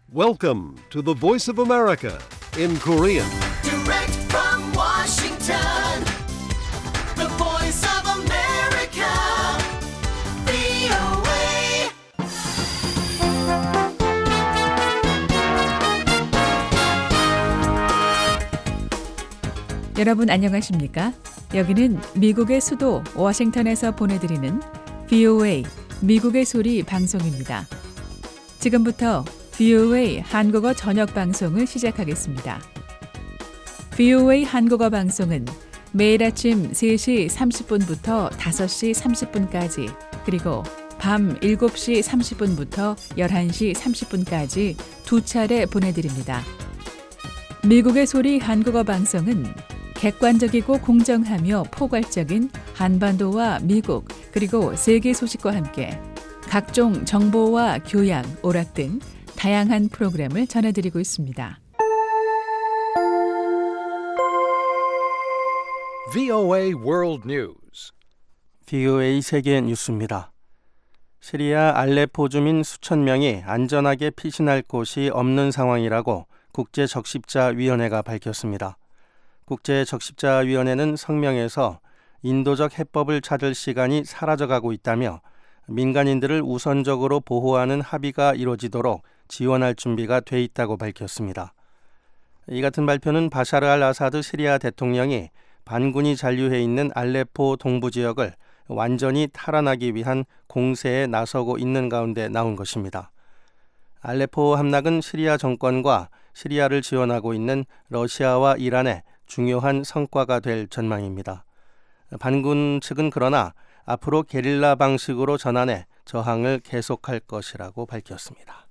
Welcome to the Voice of America in Korean. Direct from Washington, the Voice of America, VOA. 여러분 안녕하십니까? 여기는 미국의 수도 워싱턴에서 보내드리는 VOA 미국의 소리 방송입니다. 지금부터 VOA 한국어 저녁 방송을 시작하겠습니다. VOA 한국어 방송은 매일 아침 3시 30분부터 5시 30분까지 그리고 밤 7시 30분부터 11시 30분까지 두 차례 보내드립니다. 미국의 소리 한국어 방송은 객관적이고 공정하며 포괄적인 한반도와 미국 그리고 세계 소식과 함께 각종 정보와 교양, 오락 등 다양한 프로그램을 전해드리고 있습니다. VOA World News. VOA 세계 뉴스입니다. 시리아 알레포 주민 수천 명이 안전하게 피신할 곳이 없는 상황이라고 국제적십자위원회가 밝혔습니다. 국제적십자위원회는 성명에서 인도적 해법을 찾을 시간이 사라져가고 있다며 민간인들을 우선적으로 보호하는 합의가 이루어지도록 지원할 준비가 돼 있다고 밝혔습니다. 이 같은 발표는 바샤르 알 아사드 시리아 대통령이 반군이 잔류해 있는 알레포 동부 지역을 완전히 탈환하기 위한 공세에 나서고 있는 가운데 나온 것입니다. 알레포 함락은 시리아 정권과 시리아를 지원하고 있는 러시아와 이란의 중요한 성과가 될 전망입니다. 반군 측은 그러나 앞으로 게릴라 방식으로 전환해 저항을 계속할 것이라고 밝혔습니다.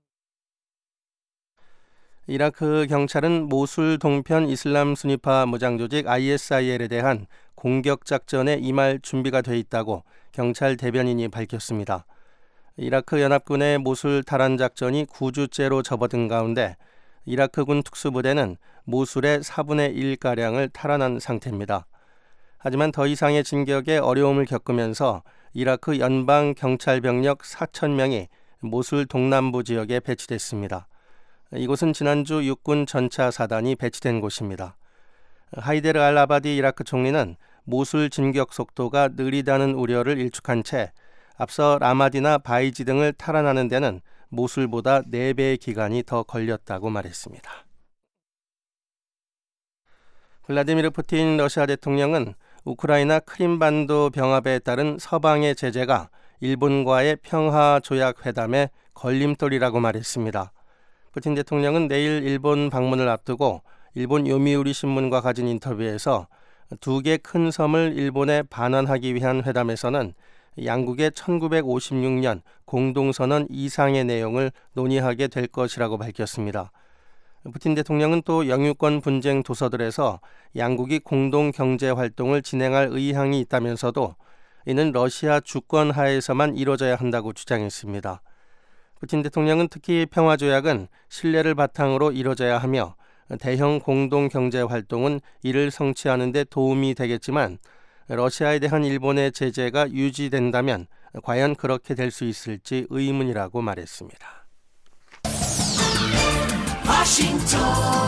이라크 경찰은 모술 동편 이슬람 순위파 무장조직 ISIL에 대한 공격 작전에 임할 준비가 돼 있다고 경찰 대변인이 밝혔습니다. 이라크 연합군의 모술 탈환 작전이 9주째로 접어든 가운데 이라크군 특수부대는 모술의 4분의 1가량을 탈환한 상태입니다. 하지만 더 이상의 진격에 어려움을 겪으면서 이라크 연방 경찰 병력 4,000명이 모술 동남부 지역에 배치됐습니다. 이곳은 지난주 육군 전차 사단이 배치된 곳입니다. 하이데르 알 아바디 이라크 총리는 모술 진격 속도가 느리다는 우려를 일축한 채 앞서 라마디나 바이지 등을 탈환하는 데는 모술보다 4배의 기간이 더 걸렸다고 말했습니다. 블라디미르 푸틴 러시아 대통령은 우크라이나 크림반도 병합에 따른 서방의 제재가 일본과의 평화조약 회담의 걸림돌이라고 말했습니다. 푸틴 대통령은 내일 일본 방문을 앞두고 일본 요미우리 신문과 가진 인터뷰에서 두 개 큰 섬을 일본에 반환하기 위한 회담에서는 양국의 1956년 공동선언 이상의 내용을 논의하게 될 것이라고 밝혔습니다. 푸틴 대통령은 또 영유권 분쟁 도서들에서 양국이 공동 경제 활동을 진행할 의향이 있다면서도 이는 러시아 주권 하에서만 이루어져야 한다고 주장했습니다. 푸틴 대통령은 특히 평화조약은 신뢰를 바탕으로 이루어져야 하며 대형 공동 경제 활동은 이를 성취하는 데 도움이 되겠지만 러시아에 대한 일본의 제재가 유지된다면 과연 그렇게 될 수 있을지 의문이라고 말했습니다. Washington,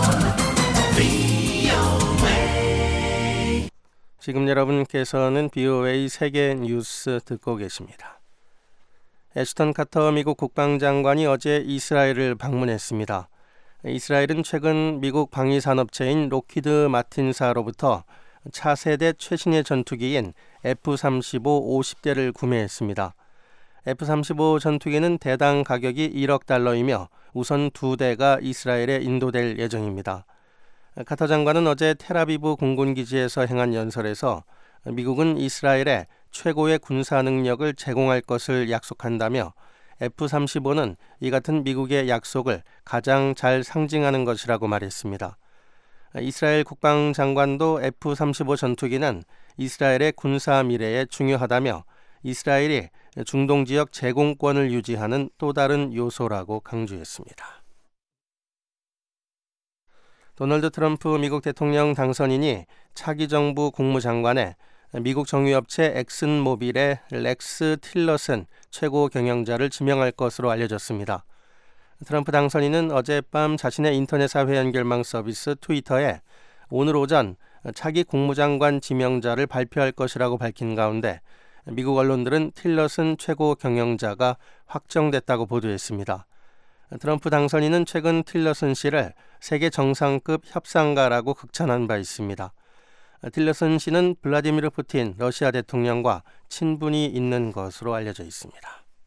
VOA. 지금 여러분께서는 VOA 세계 뉴스 듣고 계십니다. 애슈턴 카터 미국 국방장관이 어제 이스라엘을 방문했습니다. 이스라엘은 최근 미국 방위산업체인 록히드 마틴사로부터 차세대 최신의 전투기인 F-35 50대를 구매했습니다. F-35 전투기는 대당 가격이 1억 달러이며 우선 2대가 이스라엘에 인도될 예정입니다. 카터 장관은 어제 텔아비브 공군기지에서 행한 연설에서 미국은 이스라엘에 최고의 군사 능력을 제공할 것을 약속한다며 F-35는 이 같은 미국의 약속을 가장 잘 상징하는 것이라고 말했습니다. 이스라엘 국방장관도 F-35 전투기는 이스라엘의 군사 미래에 중요하다며 이스라엘이 중동 지역 제공권을 유지하는 또 다른 요소라고 강조했습니다. 도널드 트럼프 미국 대통령 당선인이 차기 정부 국무장관에 미국 정유업체 엑슨모빌의 렉스 틸러슨 최고 경영자를 지명할 것으로 알려졌습니다. 트럼프 당선인은 어젯밤 자신의 인터넷 사회 연결망 서비스 트위터에 오늘 오전 차기 국무장관 지명자를 발표할 것이라고 밝힌 가운데 미국 언론들은 틸러슨 최고 경영자가 확정됐다고 보도했습니다. 트럼프 당선인은 최근 틸러슨 씨를 세계 정상급 협상가라고 극찬한 바 있습니다. 틸러슨 씨는 블라디미르 푸틴 러시아 대통령과 친분이 있는 것으로 알려져 있습니다.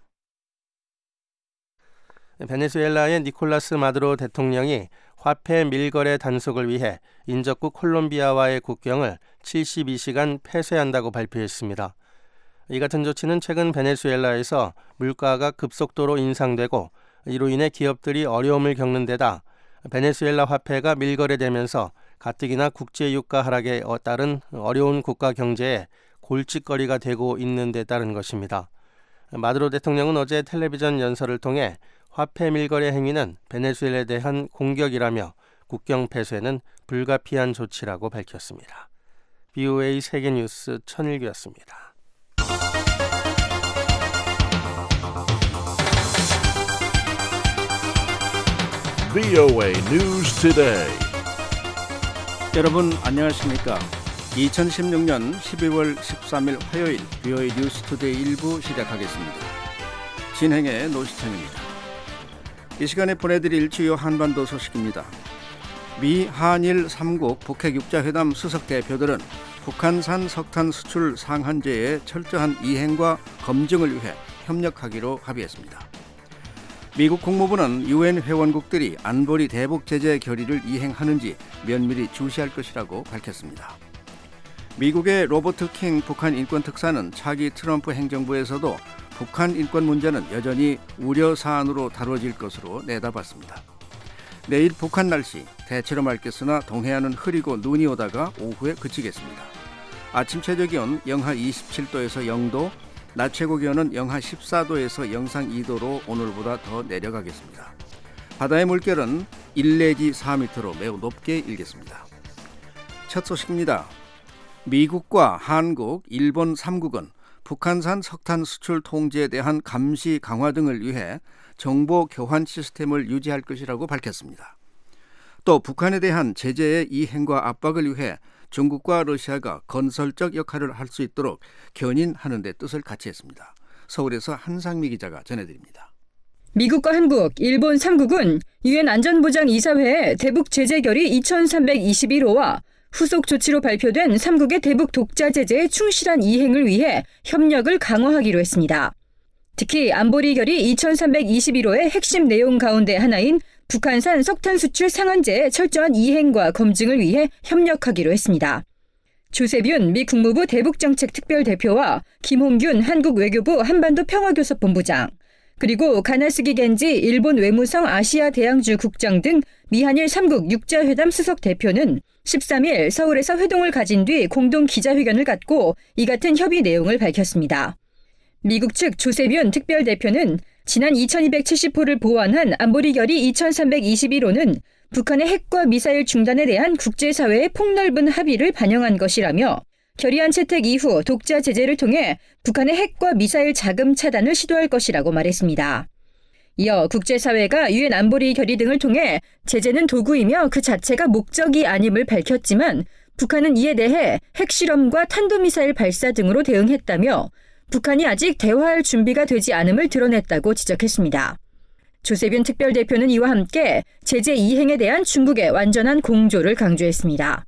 베네수엘라의 니콜라스 마두로 대통령이 화폐 밀거래 단속을 위해 인접국 콜롬비아와의 국경을 72시간 폐쇄한다고 발표했습니다. 이 같은 조치는 최근 베네수엘라에서 물가가 급속도로 인상되고 이로 인해 기업들이 어려움을 겪는 데다 베네수엘라 화폐가 밀거래되면서 가뜩이나 국제유가 하락에 따른 어려운 국가 경제에 골칫거리가 되고 있는 데 따른 것입니다. 마두로 대통령은 어제 텔레비전 연설을 통해 화폐 밀거래 행위는 베네수엘라에 대한 공격이라며 국경 폐쇄는 불가피한 조치라고 밝혔습니다. VOA 세계뉴스 천일규였습니다. VOA News Today. 여러분 안녕하십니까? 2016년 12월 13일 화요일 VOA 뉴스 투데이 1부 시작하겠습니다. 진행의 노시창입니다. 이 시간에 보내드릴 주요 한반도 소식입니다. 미 한일 3국 북핵 6자 회담 수석 대표들은 북한산 석탄 수출 상한제의 철저한 이행과 검증을 위해 협력하기로 합의했습니다. 미국 국무부는 유엔 회원국들이 안보리 대북 제재 결의를 이행하는지 면밀히 주시할 것이라고 밝혔습니다. 미국의 로버트 킹 북한 인권 특사는 차기 트럼프 행정부에서도 북한 인권 문제는 여전히 우려 사안으로 다뤄질 것으로 내다봤습니다. 내일 북한 날씨 대체로 맑겠으나 동해안은 흐리고 눈이 오다가 오후에 그치겠습니다. 아침 최저 기온 영하 27도에서 0도, 낮 최고 기온은 영하 14도에서 영상 2도로 오늘보다 더 내려가겠습니다. 바다의 물결은 1 내지 4m로 매우 높게 일겠습니다. 첫 소식입니다. 미국과 한국, 일본 3국은 북한산 석탄 수출 통제에 대한 감시 강화 등을 위해 정보 교환 시스템을 유지할 것이라고 밝혔습니다. 또 북한에 대한 제재의 이행과 압박을 위해 중국과 러시아가 건설적 역할을 할 수 있도록 견인하는 데 뜻을 같이 했습니다. 서울에서 한상미 기자가 전해드립니다. 미국과 한국, 일본 3국은 유엔 안전보장이사회의 대북 제재 결의 2321호와 후속 조치로 발표된 3국의 대북 독자 제재의 충실한 이행을 위해 협력을 강화하기로 했습니다. 특히 안보리 결의 2321호의 핵심 내용 가운데 하나인 북한산 석탄 수출 상한제의 철저한 이행과 검증을 위해 협력하기로 했습니다. 조세뷴 미 국무부 대북정책특별대표와 김홍균 한국 외교부 한반도 평화교섭본부장, 그리고 가나스기 겐지 일본 외무성 아시아 대양주 국장 등 미한일 3국 6자 회담 수석 대표는 13일 서울에서 회동을 가진 뒤 공동 기자회견을 갖고 이 같은 협의 내용을 밝혔습니다. 미국 측 조세뷴 특별대표는 지난 2270호를 보완한 안보리 결의 2321호는 북한의 핵과 미사일 중단에 대한 국제사회의 폭넓은 합의를 반영한 것이라며 결의안 채택 이후 독자 제재를 통해 북한의 핵과 미사일 자금 차단을 시도할 것이라고 말했습니다. 이어 국제사회가 유엔 안보리 결의 등을 통해 제재는 도구이며 그 자체가 목적이 아님을 밝혔지만 북한은 이에 대해 핵실험과 탄도미사일 발사 등으로 대응했다며 북한이 아직 대화할 준비가 되지 않음을 드러냈다고 지적했습니다. 조세뷴 특별대표는 이와 함께 제재 이행에 대한 중국의 완전한 공조를 강조했습니다.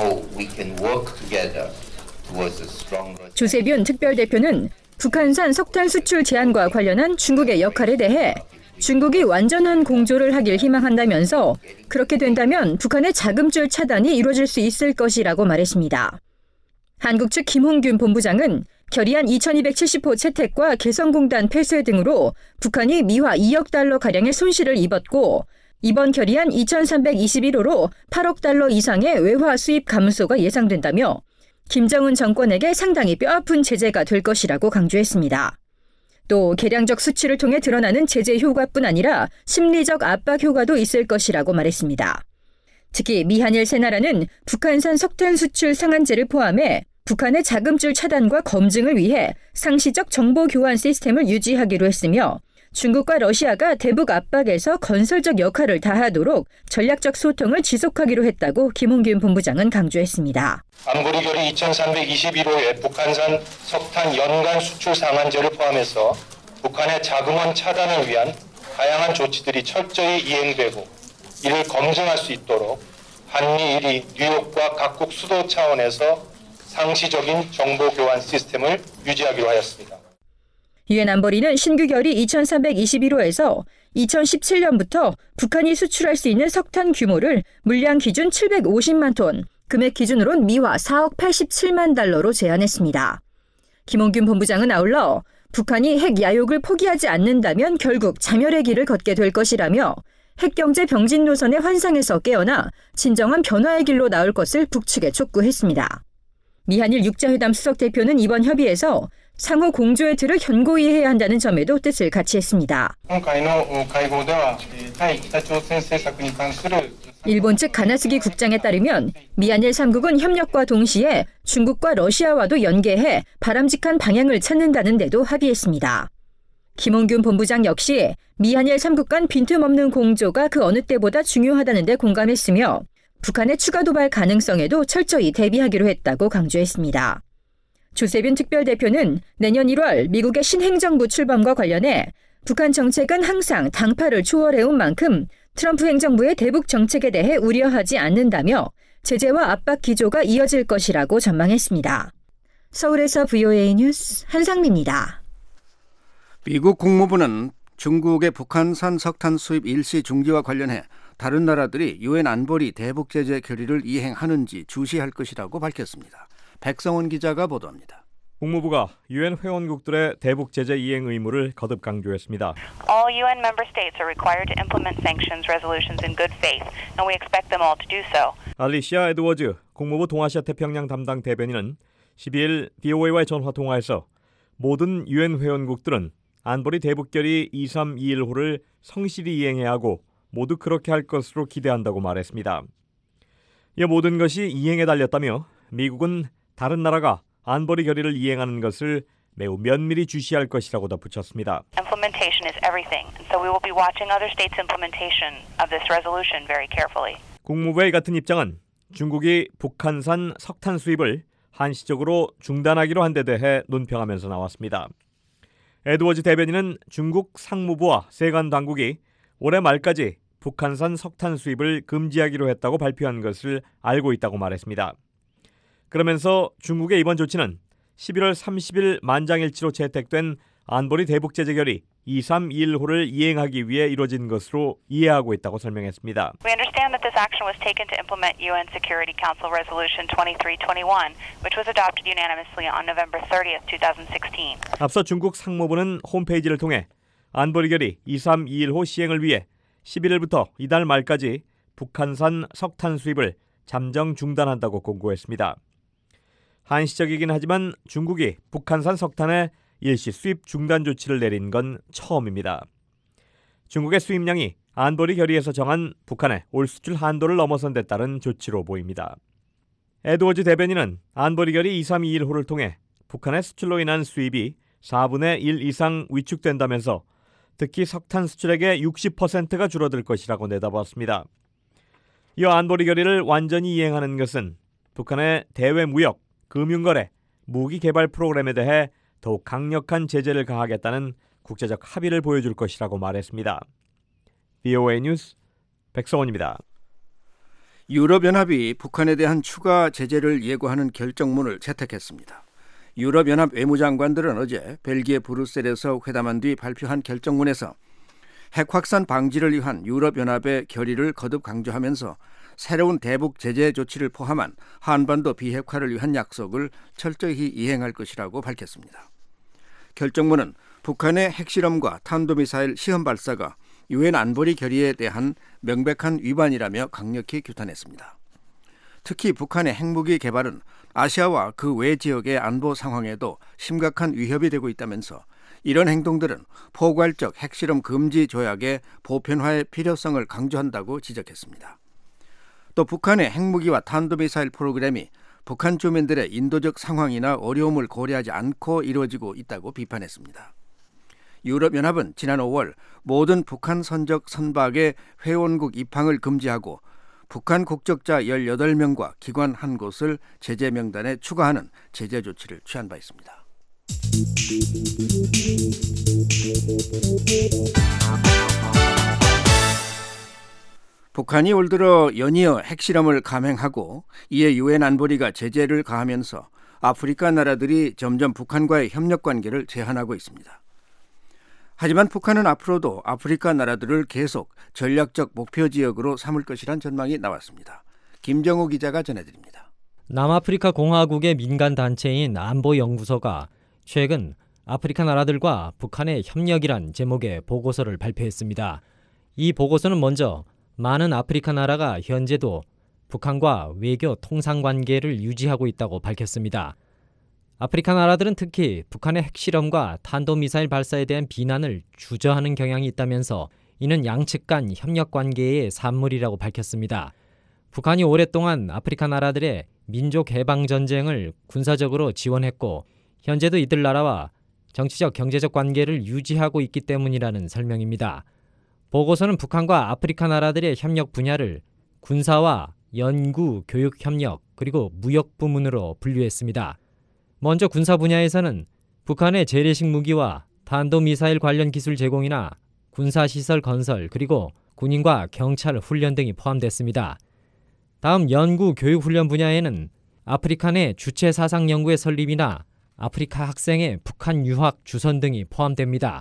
조세뷴 특별대표는 북한산 석탄 수출 제한과 관련한 중국의 역할에 대해 중국이 완전한 공조를 하길 희망한다면서 그렇게 된다면 북한의 자금줄 차단이 이루어질 수 있을 것이라고 말했습니다. 한국 측 김홍균 본부장은 결의안 2270호 채택과 개성공단 폐쇄 등으로 북한이 미화 2억 달러가량의 손실을 입었고 이번 결의안 2321호로 8억 달러 이상의 외화 수입 감소가 예상된다며 김정은 정권에게 상당히 뼈아픈 제재가 될 것이라고 강조했습니다. 또 개량적 수치를 통해 드러나는 제재 효과뿐 아니라 심리적 압박 효과도 있을 것이라고 말했습니다. 특히 미한일 세 나라는 북한산 석탄 수출 상한제를 포함해 북한의 자금줄 차단과 검증을 위해 상시적 정보 교환 시스템을 유지하기로 했으며 중국과 러시아가 대북 압박에서 건설적 역할을 다하도록 전략적 소통을 지속하기로 했다고 김홍균 본부장은 강조했습니다. 안보리 결의 2321호의 북한산 석탄 연간 수출 상한제를 포함해서 북한의 자금원 차단을 위한 다양한 조치들이 철저히 이행되고 이를 검증할 수 있도록 한미일이 뉴욕과 각국 수도 차원에서 상시적인 정보 교환 시스템을 유지하기로 하였습니다. 유엔 안보리는 신규 결의 2321호에서 2017년부터 북한이 수출할 수 있는 석탄 규모를 물량 기준 750만 톤, 금액 기준으론 미화 4억 87만 달러로 제한했습니다. 김홍균 본부장은 아울러 북한이 핵 야욕을 포기하지 않는다면 결국 자멸의 길을 걷게 될 것이라며 핵경제 병진 노선의 환상에서 깨어나 진정한 변화의 길로 나올 것을 북측에 촉구했습니다. 미한일 육자회담 수석 대표는 이번 협의에서 상호 공조의 틀을 견고히 해야 한다는 점에도 뜻을 같이 했습니다. 일본 측 가나스기 국장에 따르면 미한일 3국은 협력과 동시에 중국과 러시아와도 연계해 바람직한 방향을 찾는다는 데도 합의했습니다. 김홍균 본부장 역시 미한일 3국 간 빈틈없는 공조가 그 어느 때보다 중요하다는 데 공감했으며 북한의 추가 도발 가능성에도 철저히 대비하기로 했다고 강조했습니다. 조세빈 특별대표는 내년 1월 미국의 신행정부 출범과 관련해 북한 정책은 항상 당파를 초월해온 만큼 트럼프 행정부의 대북 정책에 대해 우려하지 않는다며 제재와 압박 기조가 이어질 것이라고 전망했습니다. 서울에서 VOA 뉴스 한상미입니다. 미국 국무부는 중국의 북한산 석탄 수입 일시 중지와 관련해 다른 나라들이 유엔 안보리 대북 제재 결의를 이행하는지 주시할 것이라고 밝혔습니다. 백성원 기자가 보도합니다. 국무부가 유엔 회원국들의 대북 제재 이행 의무를 거듭 강조했습니다. All UN member states are required to implement sanctions resolutions in good faith, and we expect them all to do so. 알리시아 에드워즈 국무부 동아시아 태평양 담당 대변인은 12일 VOA와의 전화 통화에서 모든 유엔 회원국들은 안보리 대북 결의 2321호를 성실히 이행해야 하고 모두 그렇게 할 것으로 기대한다고 말했습니다. 이 모든 것이 이행에 달렸다며 미국은 다른 나라가 안보리 결의를 이행하는 것을 매우 면밀히 주시할 것이라고 덧붙였습니다. Implementation is everything, so we will be watching other states' implementation of this resolution very carefully. 국무부의 같은 입장은 중국이 북한산 석탄 수입을 한시적으로 중단하기로 한 데 대해 논평하면서 나왔습니다. 에드워즈 대변인은 중국 상무부와 세관 당국이 올해 말까지 북한산 석탄 수입을 금지하기로 했다고 발표한 것을 알고 있다고 말했습니다. 그러면서 중국의 이번 조치는 11월 30일 만장일치로 채택된 안보리 대북 제재 결의 2321호를 이행하기 위해 이루어진 것으로 이해하고 있다고 설명했습니다. We understand that this action was taken to implement UN Security Council Resolution 2321, which was adopted unanimously on November 30th, 2016. 앞서 중국 상무부는 홈페이지를 통해 안보리 결의 2321호 시행을 위해 11일부터 이달 말까지 북한산 석탄 수입을 잠정 중단한다고 공고했습니다. 한시적이긴 하지만 중국이 북한산 석탄의 일시 수입 중단 조치를 내린 건 처음입니다. 중국의 수입량이 안보리 결의에서 정한 북한의 올 수출 한도를 넘어선 데 따른 조치로 보입니다. 에드워즈 대변인은 안보리 결의 2321호를 통해 북한의 수출로 인한 수입이 4분의 1 이상 위축된다면서 특히 석탄 수출액의 60%가 줄어들 것이라고 내다봤습니다. 이어 안보리 결의를 완전히 이행하는 것은 북한의 대외 무역, 금융거래, 무기 개발 프로그램에 대해 더욱 강력한 제재를 가하겠다는 국제적 합의를 보여줄 것이라고 말했습니다. VOA 뉴스 백성원입니다. 유럽연합이 북한에 대한 추가 제재를 예고하는 결정문을 채택했습니다. 유럽연합 외무장관들은 어제 벨기에 브뤼셀에서 회담한 뒤 발표한 결정문에서 핵 확산 방지를 위한 유럽연합의 결의를 거듭 강조하면서 새로운 대북 제재 조치를 포함한 한반도 비핵화를 위한 약속을 철저히 이행할 것이라고 밝혔습니다. 결정문은 북한의 핵실험과 탄도미사일 시험 발사가 유엔 안보리 결의에 대한 명백한 위반이라며 강력히 규탄했습니다. 특히 북한의 핵무기 개발은 아시아와 그 외 지역의 안보 상황에도 심각한 위협이 되고 있다면서 이런 행동들은 포괄적 핵실험 금지 조약의 보편화의 필요성을 강조한다고 지적했습니다. 또 북한의 핵무기와 탄도미사일 프로그램이 북한 주민들의 인도적 상황이나 어려움을 고려하지 않고 이루어지고 있다고 비판했습니다. 유럽연합은 지난 5월 모든 북한 선적 선박의 회원국 입항을 금지하고 북한 국적자 18명과 기관 한 곳을 제재 명단에 추가하는 제재 조치를 취한 바 있습니다. 북한이 올 들어 연이어 핵실험을 감행하고 이에 유엔 안보리가 제재를 가하면서 아프리카 나라들이 점점 북한과의 협력 관계를 제한하고 있습니다. 하지만 북한은 앞으로도 아프리카 나라들을 계속 전략적 목표 지역으로 삼을 것이란 전망이 나왔습니다. 김정우 기자가 전해드립니다. 남아프리카 공화국의 민간 단체인 안보연구소가 최근 아프리카 나라들과 북한의 협력이란 제목의 보고서를 발표했습니다. 이 보고서는 먼저 많은 아프리카 나라가 현재도 북한과 외교 통상 관계를 유지하고 있다고 밝혔습니다. 아프리카 나라들은 특히 북한의 핵실험과 탄도미사일 발사에 대한 비난을 주저하는 경향이 있다면서 이는 양측 간 협력 관계의 산물이라고 밝혔습니다. 북한이 오랫동안 아프리카 나라들의 민족 해방 전쟁을 군사적으로 지원했고 현재도 이들 나라와 정치적 경제적 관계를 유지하고 있기 때문이라는 설명입니다. 보고서는 북한과 아프리카 나라들의 협력 분야를 군사와 연구, 교육 협력, 그리고 무역 부문으로 분류했습니다. 먼저 군사 분야에서는 북한의 재래식 무기와 탄도미사일 관련 기술 제공이나 군사시설 건설, 그리고 군인과 경찰 훈련 등이 포함됐습니다. 다음 연구, 교육 훈련 분야에는 아프리카 내 주체 사상 연구의 설립이나 아프리카 학생의 북한 유학 주선 등이 포함됩니다.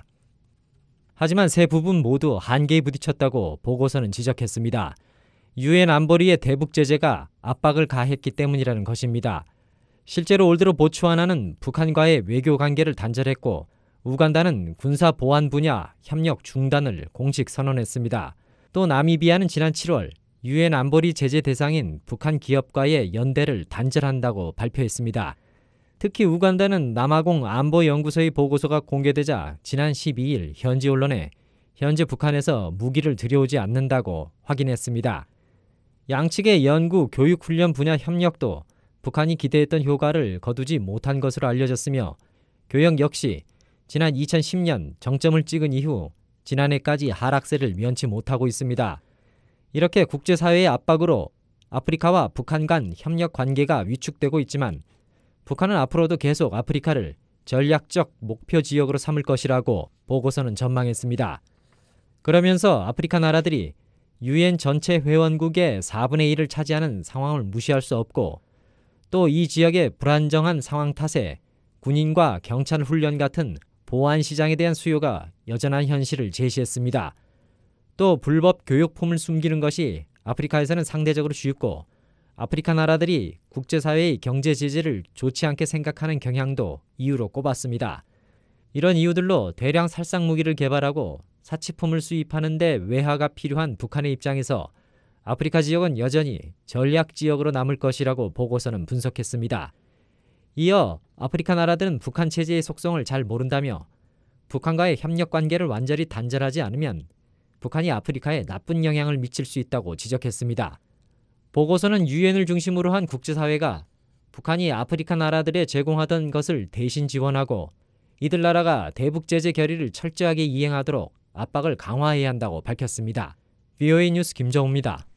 하지만 세 부분 모두 한계에 부딪혔다고 보고서는 지적했습니다. 유엔 안보리의 대북 제재가 압박을 가했기 때문이라는 것입니다. 실제로 올 들어 보츠와나는 북한과의 외교 관계를 단절했고 우간다는 군사 보안 분야 협력 중단을 공식 선언했습니다. 또 나미비아는 지난 7월 유엔 안보리 제재 대상인 북한 기업과의 연대를 단절한다고 발표했습니다. 특히 우간다는 남아공 안보연구소의 보고서가 공개되자 지난 12일 현지 언론에 현재 북한에서 무기를 들여오지 않는다고 확인했습니다. 양측의 연구, 교육, 훈련 분야 협력도 북한이 기대했던 효과를 거두지 못한 것으로 알려졌으며 교역 역시 지난 2010년 정점을 찍은 이후 지난해까지 하락세를 면치 못하고 있습니다. 이렇게 국제사회의 압박으로 아프리카와 북한 간 협력 관계가 위축되고 있지만 북한은 앞으로도 계속 아프리카를 전략적 목표 지역으로 삼을 것이라고 보고서는 전망했습니다. 그러면서 아프리카 나라들이 유엔 전체 회원국의 4분의 1을 차지하는 상황을 무시할 수 없고 또 이 지역의 불안정한 상황 탓에 군인과 경찰 훈련 같은 보안 시장에 대한 수요가 여전한 현실을 제시했습니다. 또 불법 교육품을 숨기는 것이 아프리카에서는 상대적으로 쉽고 아프리카 나라들이 국제사회의 경제 제재를 좋지 않게 생각하는 경향도 이유로 꼽았습니다. 이런 이유들로 대량 살상 무기를 개발하고 사치품을 수입하는 데 외화가 필요한 북한의 입장에서 아프리카 지역은 여전히 전략 지역으로 남을 것이라고 보고서는 분석했습니다. 이어 아프리카 나라들은 북한 체제의 속성을 잘 모른다며 북한과의 협력 관계를 완전히 단절하지 않으면 북한이 아프리카에 나쁜 영향을 미칠 수 있다고 지적했습니다. 보고서는 유엔을 중심으로 한 국제사회가 북한이 아프리카 나라들에 제공하던 것을 대신 지원하고 이들 나라가 대북 제재 결의를 철저하게 이행하도록 압박을 강화해야 한다고 밝혔습니다. VOA 뉴스 김정우입니다.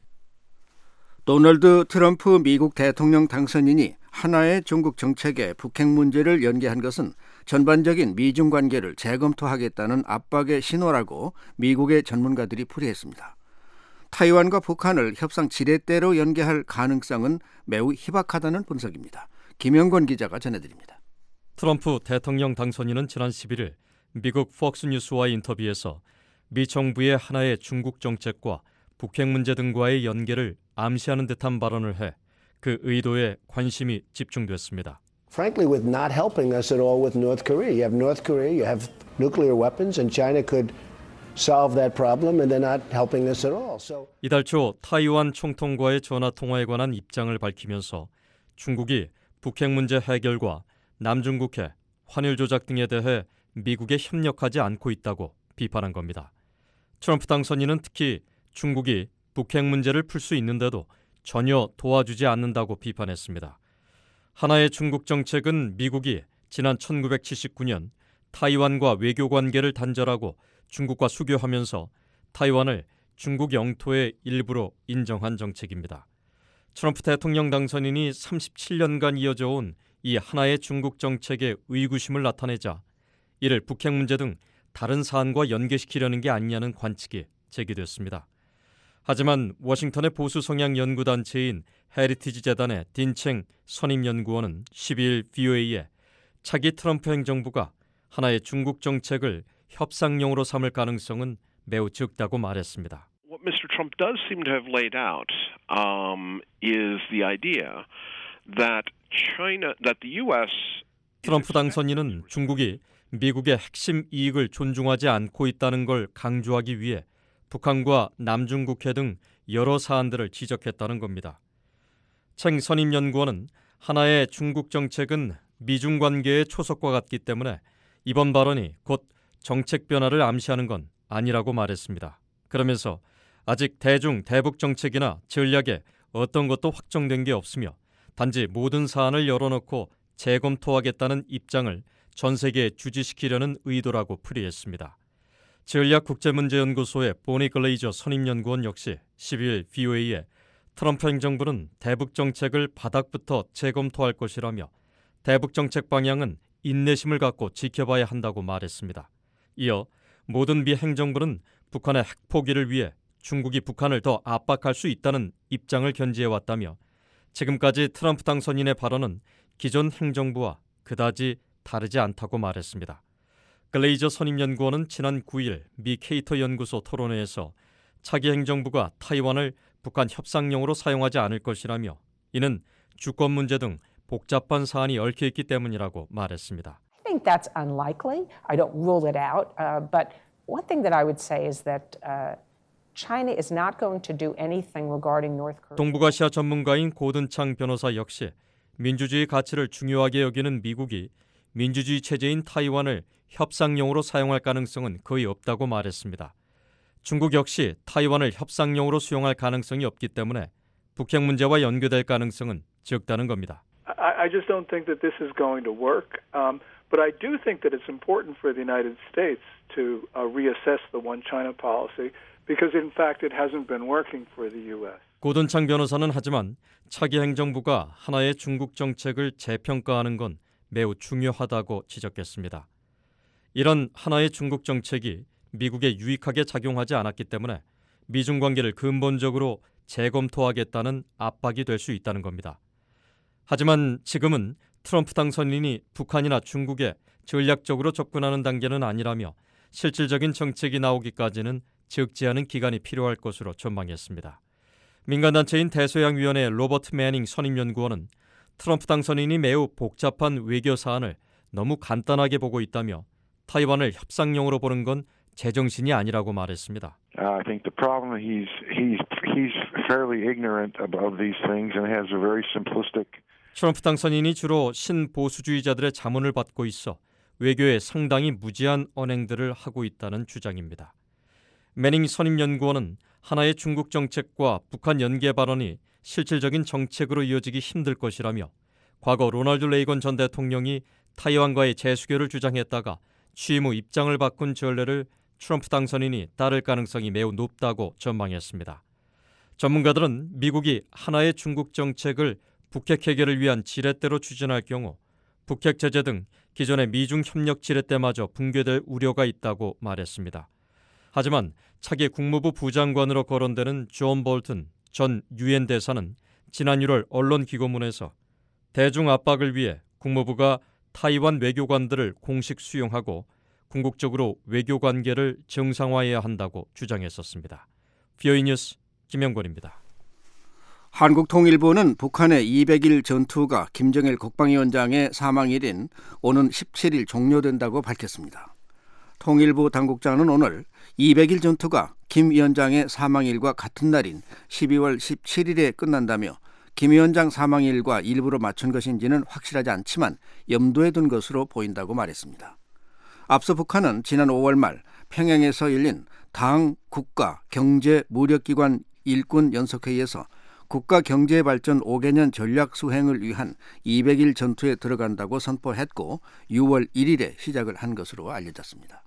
도널드 트럼프 미국 대통령 당선인이 하나의 중국 정책에 북핵 문제를 연계한 것은 전반적인 미중 관계를 재검토하겠다는 압박의 신호라고 미국의 전문가들이 풀이했습니다. 타이완과 북한을 협상 지렛대로 연계할 가능성은 매우 희박하다는 분석입니다. 김영권 기자가 전해드립니다. 트럼프 대통령 당선인은 지난 11일 미국 폭스뉴스와의 인터뷰에서 미 정부의 하나의 중국 정책과 북핵 문제 등과의 연계를 암시하는 듯한 발언을 해 그 의도에 관심이 집중됐습니다. Frankly, with not helping us at all with North Korea. You have North Korea, you have nuclear weapons, and China could solve that problem, and they're not helping us at all. So 이달 초 타이완 총통과의 전화 통화에 관한 입장을 밝히면서 중국이 북핵 문제 해결과 남중국해, 환율 조작 등에 대해 미국에 협력하지 않고 있다고 비판한 겁니다. 트럼프 당선인은 특히 중국이 북핵 문제를 풀 수 있는데도 전혀 도와주지 않는다고 비판했습니다. 하나의 중국 정책은 미국이 지난 1979년 타이완과 외교 관계를 단절하고 중국과 수교하면서 타이완을 중국 영토의 일부로 인정한 정책입니다. 트럼프 대통령 당선인이 37년간 이어져 온 이 하나의 중국 정책의 의구심을 나타내자 이를 북핵 문제 등 다른 사안과 연계시키려는 게 아니냐는 관측이 제기됐습니다. 하지만 워싱턴의 보수 성향 연구단체인 헤리티지 재단의 딘챙 선임연구원은 12일 VOA에 차기 트럼프 행정부가 하나의 중국 정책을 협상용으로 삼을 가능성은 매우 적다고 말했습니다. What Mr. Trump does seem to have laid out is the idea that the U.S. 트럼프 당선인은 중국이 미국의 핵심 이익을 존중하지 않고 있다는 걸 강조하기 위해 북한과 남중국해 등 여러 사안들을 지적했다는 겁니다. 챙 선임연구원은 하나의 중국 정책은 미중 관계의 초석과 같기 때문에 이번 발언이 곧 정책 변화를 암시하는 건 아니라고 말했습니다. 그러면서 아직 대북 정책이나 전략에 어떤 것도 확정된 게 없으며 단지 모든 사안을 열어놓고 재검토하겠다는 입장을 전 세계에 주지시키려는 의도라고 풀이했습니다. 전략국제문제연구소의 보니 글레이저 선임연구원 역시 12일 VOA에 트럼프 행정부는 대북 정책을 바닥부터 재검토할 것이라며 대북 정책 방향은 인내심을 갖고 지켜봐야 한다고 말했습니다. 이어 모든 미 행정부는 북한의 핵 포기를 위해 중국이 북한을 더 압박할 수 있다는 입장을 견지해왔다며 지금까지 트럼프 당선인의 발언은 기존 행정부와 그다지 다르지 않다고 말했습니다. 글레이저 선임연구원은 지난 9일 미 케이터 연구소 토론회에서 차기 행정부가 타이완을 북한 협상용으로 사용하지 않을 것이라며 이는 주권 문제 등 복잡한 사안이 얽혀있기 때문이라고 말했습니다. I think that's unlikely. I don't rule it out. But one thing that I would say is that China is not going to do anything regarding North Korea. 동북아시아 전문가인 고든창 변호사 역시 민주주의 가치를 중요하게 여기는 미국이 민주주의 체제인 타이완을 협상용으로 사용할 가능성은 거의 없다고 말했습니다. 중국 역시 타이완을 협상용으로 수용할 가능성이 없기 때문에 북핵 문제와 연계될 가능성은 적다는 겁니다. I just don't think that this is going to work. But I do think that it's important for the United States to reassess the one China policy because in fact it hasn't been working for the U.S. 고든창 변호사는 하지만 차기 행정부가 하나의 중국 정책을 재평가하는 건 매우 중요하다고 지적했습니다. 이런 하나의 중국 정책이 미국에 유익하게 작용하지 않았기 때문에 미중 관계를 근본적으로 재검토하겠다는 압박이 될 수 있다는 겁니다. 하지만 지금은 트럼프 당선인이 북한이나 중국에 전략적으로 접근하는 단계는 아니라며 실질적인 정책이 나오기까지는 적지 않은 기간이 필요할 것으로 전망했습니다. 민간단체인 대서양위원회 로버트 매닝 선임연구원은 트럼프 당선인이 매우 복잡한 외교 사안을 너무 간단하게 보고 있다며 타이완을 협상용으로 보는 건 제정신이 아니라고 말했습니다. I think the problem he's fairly ignorant of these things and has a very simplistic. 트럼프 당선인이 주로 신보수주의자들의 자문을 받고 있어 외교에 상당히 무지한 언행들을 하고 있다는 주장입니다. 매닝 선임연구원은 하나의 중국 정책과 북한 연계 발언이 실질적인 정책으로 이어지기 힘들 것이라며 과거 로널드 레이건 전 대통령이 타이완과의 재수교를 주장했다가 취임 후 입장을 바꾼 전례를 트럼프 당선인이 따를 가능성이 매우 높다고 전망했습니다. 전문가들은 미국이 하나의 중국 정책을 북핵 해결을 위한 지렛대로 추진할 경우 북핵 제재 등 기존의 미중 협력 지렛대마저 붕괴될 우려가 있다고 말했습니다. 하지만 차기 국무부 부장관으로 거론되는 존 볼튼 전 유엔 대사는 지난 1월 언론기고문에서 대중 압박을 위해 국무부가 타이완 외교관들을 공식 수용하고 궁극적으로 외교관계를 정상화해야 한다고 주장했었습니다. VOA 뉴스 김영권입니다. 한국통일부는 북한의 200일 전투가 김정일 국방위원장의 사망일인 오는 17일 종료된다고 밝혔습니다. 통일부 당국자는 오늘 200일 전투가 김 위원장의 사망일과 같은 날인 12월 17일에 끝난다며 김 위원장 사망일과 일부러 맞춘 것인지는 확실하지 않지만 염두에 둔 것으로 보인다고 말했습니다. 앞서 북한은 지난 5월 말 평양에서 열린 당, 국가, 경제, 무력기관 일군 연석회의에서 국가 경제 발전 5개년 전략 수행을 위한 200일 전투에 들어간다고 선포했고 6월 1일에 시작을 한 것으로 알려졌습니다.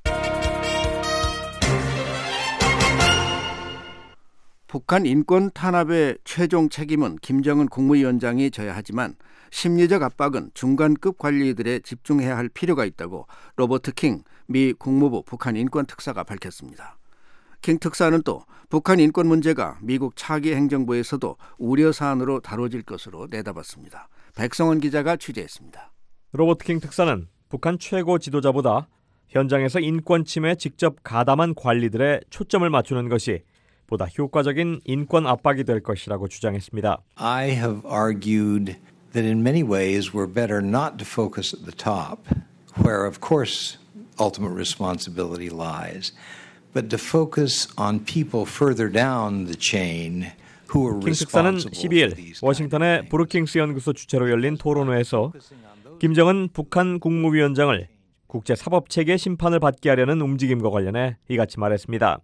북한 인권 탄압의 최종 책임은 김정은 국무위원장이 져야 하지만 심리적 압박은 중간급 관리들에 집중해야 할 필요가 있다고 로버트 킹 미 국무부 북한 인권 특사가 밝혔습니다. 킹 특사는 또 북한 인권 문제가 미국 차기 행정부에서도 우려 사안으로 다뤄질 것으로 내다봤습니다. 백성원 기자가 취재했습니다. 로버트 킹 특사는 북한 최고 지도자보다 현장에서 인권 침해에 직접 가담한 관리들의 초점을 맞추는 것이 보다 효과적인 인권 압박이 될 것이라고 주장했습니다. I have argued that in many ways we're better not to focus at the top, where of course ultimate responsibility lies, but to focus on people further down the chain who are 킹 특사는 responsible 12일 워싱턴의 브루킹스 연구소 주최로 열린 토론회에서 김정은 북한 국무위원장을 국제사법체계 심판을 받게 하려는 움직임과 관련해 이같이 말했습니다.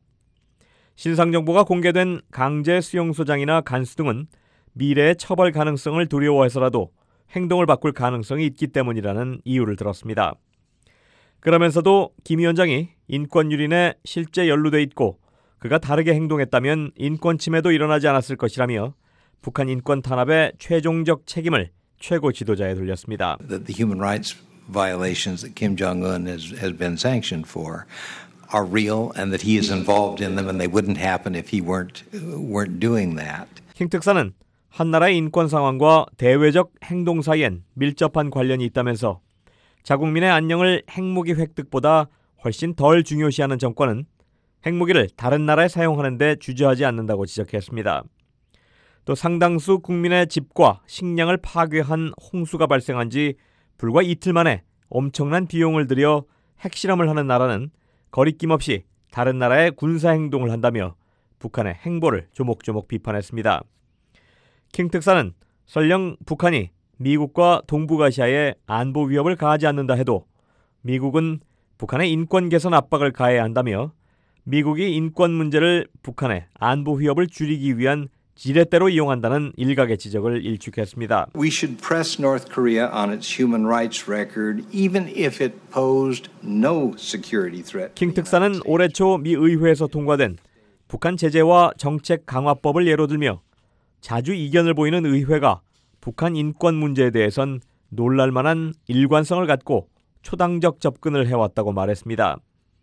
신상정보가 공개된 강제 수용소장이나 간수 등은 미래의 처벌 가능성을 두려워해서라도 행동을 바꿀 가능성이 있기 때문이라는 이유를 들었습니다. 그러면서도 김 위원장이 인권유린에 실제 연루돼 있고 그가 다르게 행동했다면 인권 침해도 일어나지 않았을 것이라며 북한 인권 탄압의 최종적 책임을 최고 지도자에 돌렸습니다. That the human rights violations that Kim Jong-un has been sanctioned for are real and that he is involved in them and they wouldn't happen if he weren't doing that. 킹 특사는 한 나라의 인권 상황과 대외적 행동 사이엔 밀접한 관련이 있다면서 자국민의 안녕을 핵무기 획득보다 훨씬 덜 중요시하는 정권은 핵무기를 다른 나라에 사용하는 데 주저하지 않는다고 지적했습니다. 또 상당수 국민의 집과 식량을 파괴한 홍수가 발생한 지 불과 이틀 만에 엄청난 비용을 들여 핵실험을 하는 나라는 거리낌 없이 다른 나라의 군사행동을 한다며 북한의 행보를 조목조목 비판했습니다. 킹 특사는 설령 북한이 미국과 동북아시아에 안보 위협을 가하지 않는다 해도 미국은 북한의 인권 개선 압박을 가해야 한다며 미국이 인권 문제를 북한의 안보 위협을 줄이기 위한 지렛대로 이용한다는 일각의 지적을 일축했습니다. We should press North Korea on its human rights record even if it posed no security threat. 킹 특사는 올해 초 미 의회에서 통과된 북한 제재와 정책 강화법을 예로 들며 자주 이견을 보이는 의회가 북한 인권 문제에 대해선 놀랄만한 일관성을 갖고 초당적 접근을 해왔다고 말했습니다.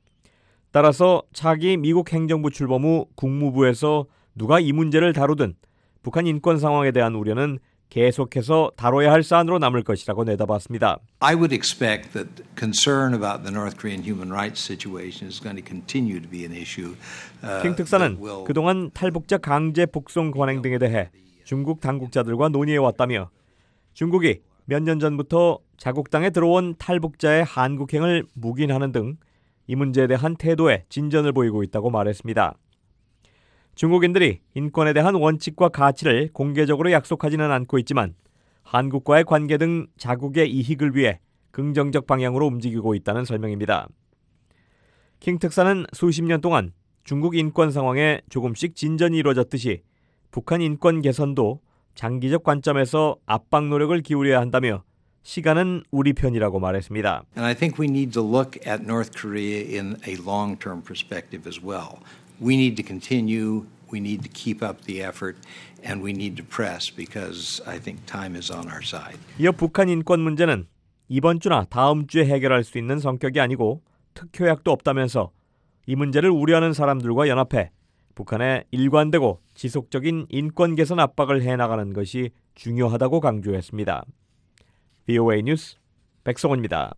따라서 차기 미국 행정부 출범 후 국무부에서 누가 이 문제를 다루든 북한 인권 상황에 대한 우려는 계속해서 다뤄야 할 사안으로 남을 것이라고 내다봤습니다. I would expect that concern about the North Korean human rights situation is going to continue to be an issue. 킹 특사는 그동안 탈북자 강제 북송 관행 등에 대해 중국 당국자들과 논의해왔다며 중국이 몇 년 전부터 자국 땅에 들어온 탈북자의 한국행을 묵인하는 등 이 문제에 대한 태도에 진전을 보이고 있다고 말했습니다. 중국인들이 인권에 대한 원칙과 가치를 공개적으로 약속하지는 않고 있지만 한국과의 관계 등 자국의 이익을 위해 긍정적 방향으로 움직이고 있다는 설명입니다. 킹 특사는 수십 년 동안 중국 인권 상황에 조금씩 진전이 이루어졌듯이 북한 인권 개선도 장기적 관점에서 압박 노력을 기울여야 한다며 시간은 우리 편이라고 말했습니다. And I think we need to look at North Korea in a long-term perspective as well. We need to continue, we need to keep up the effort, and we need to press because I think time is on our side. 이어 북한 인권 문제는 이번 주나 다음 주에 해결할 수 있는 성격이 아니고 특효약도 없다면서 이 문제를 우려하는 사람들과 연합해 북한의 일관되고 지속적인 인권 개선 압박을 해나가는 것이 중요하다고 강조했습니다. VOA 뉴스 백성원입니다.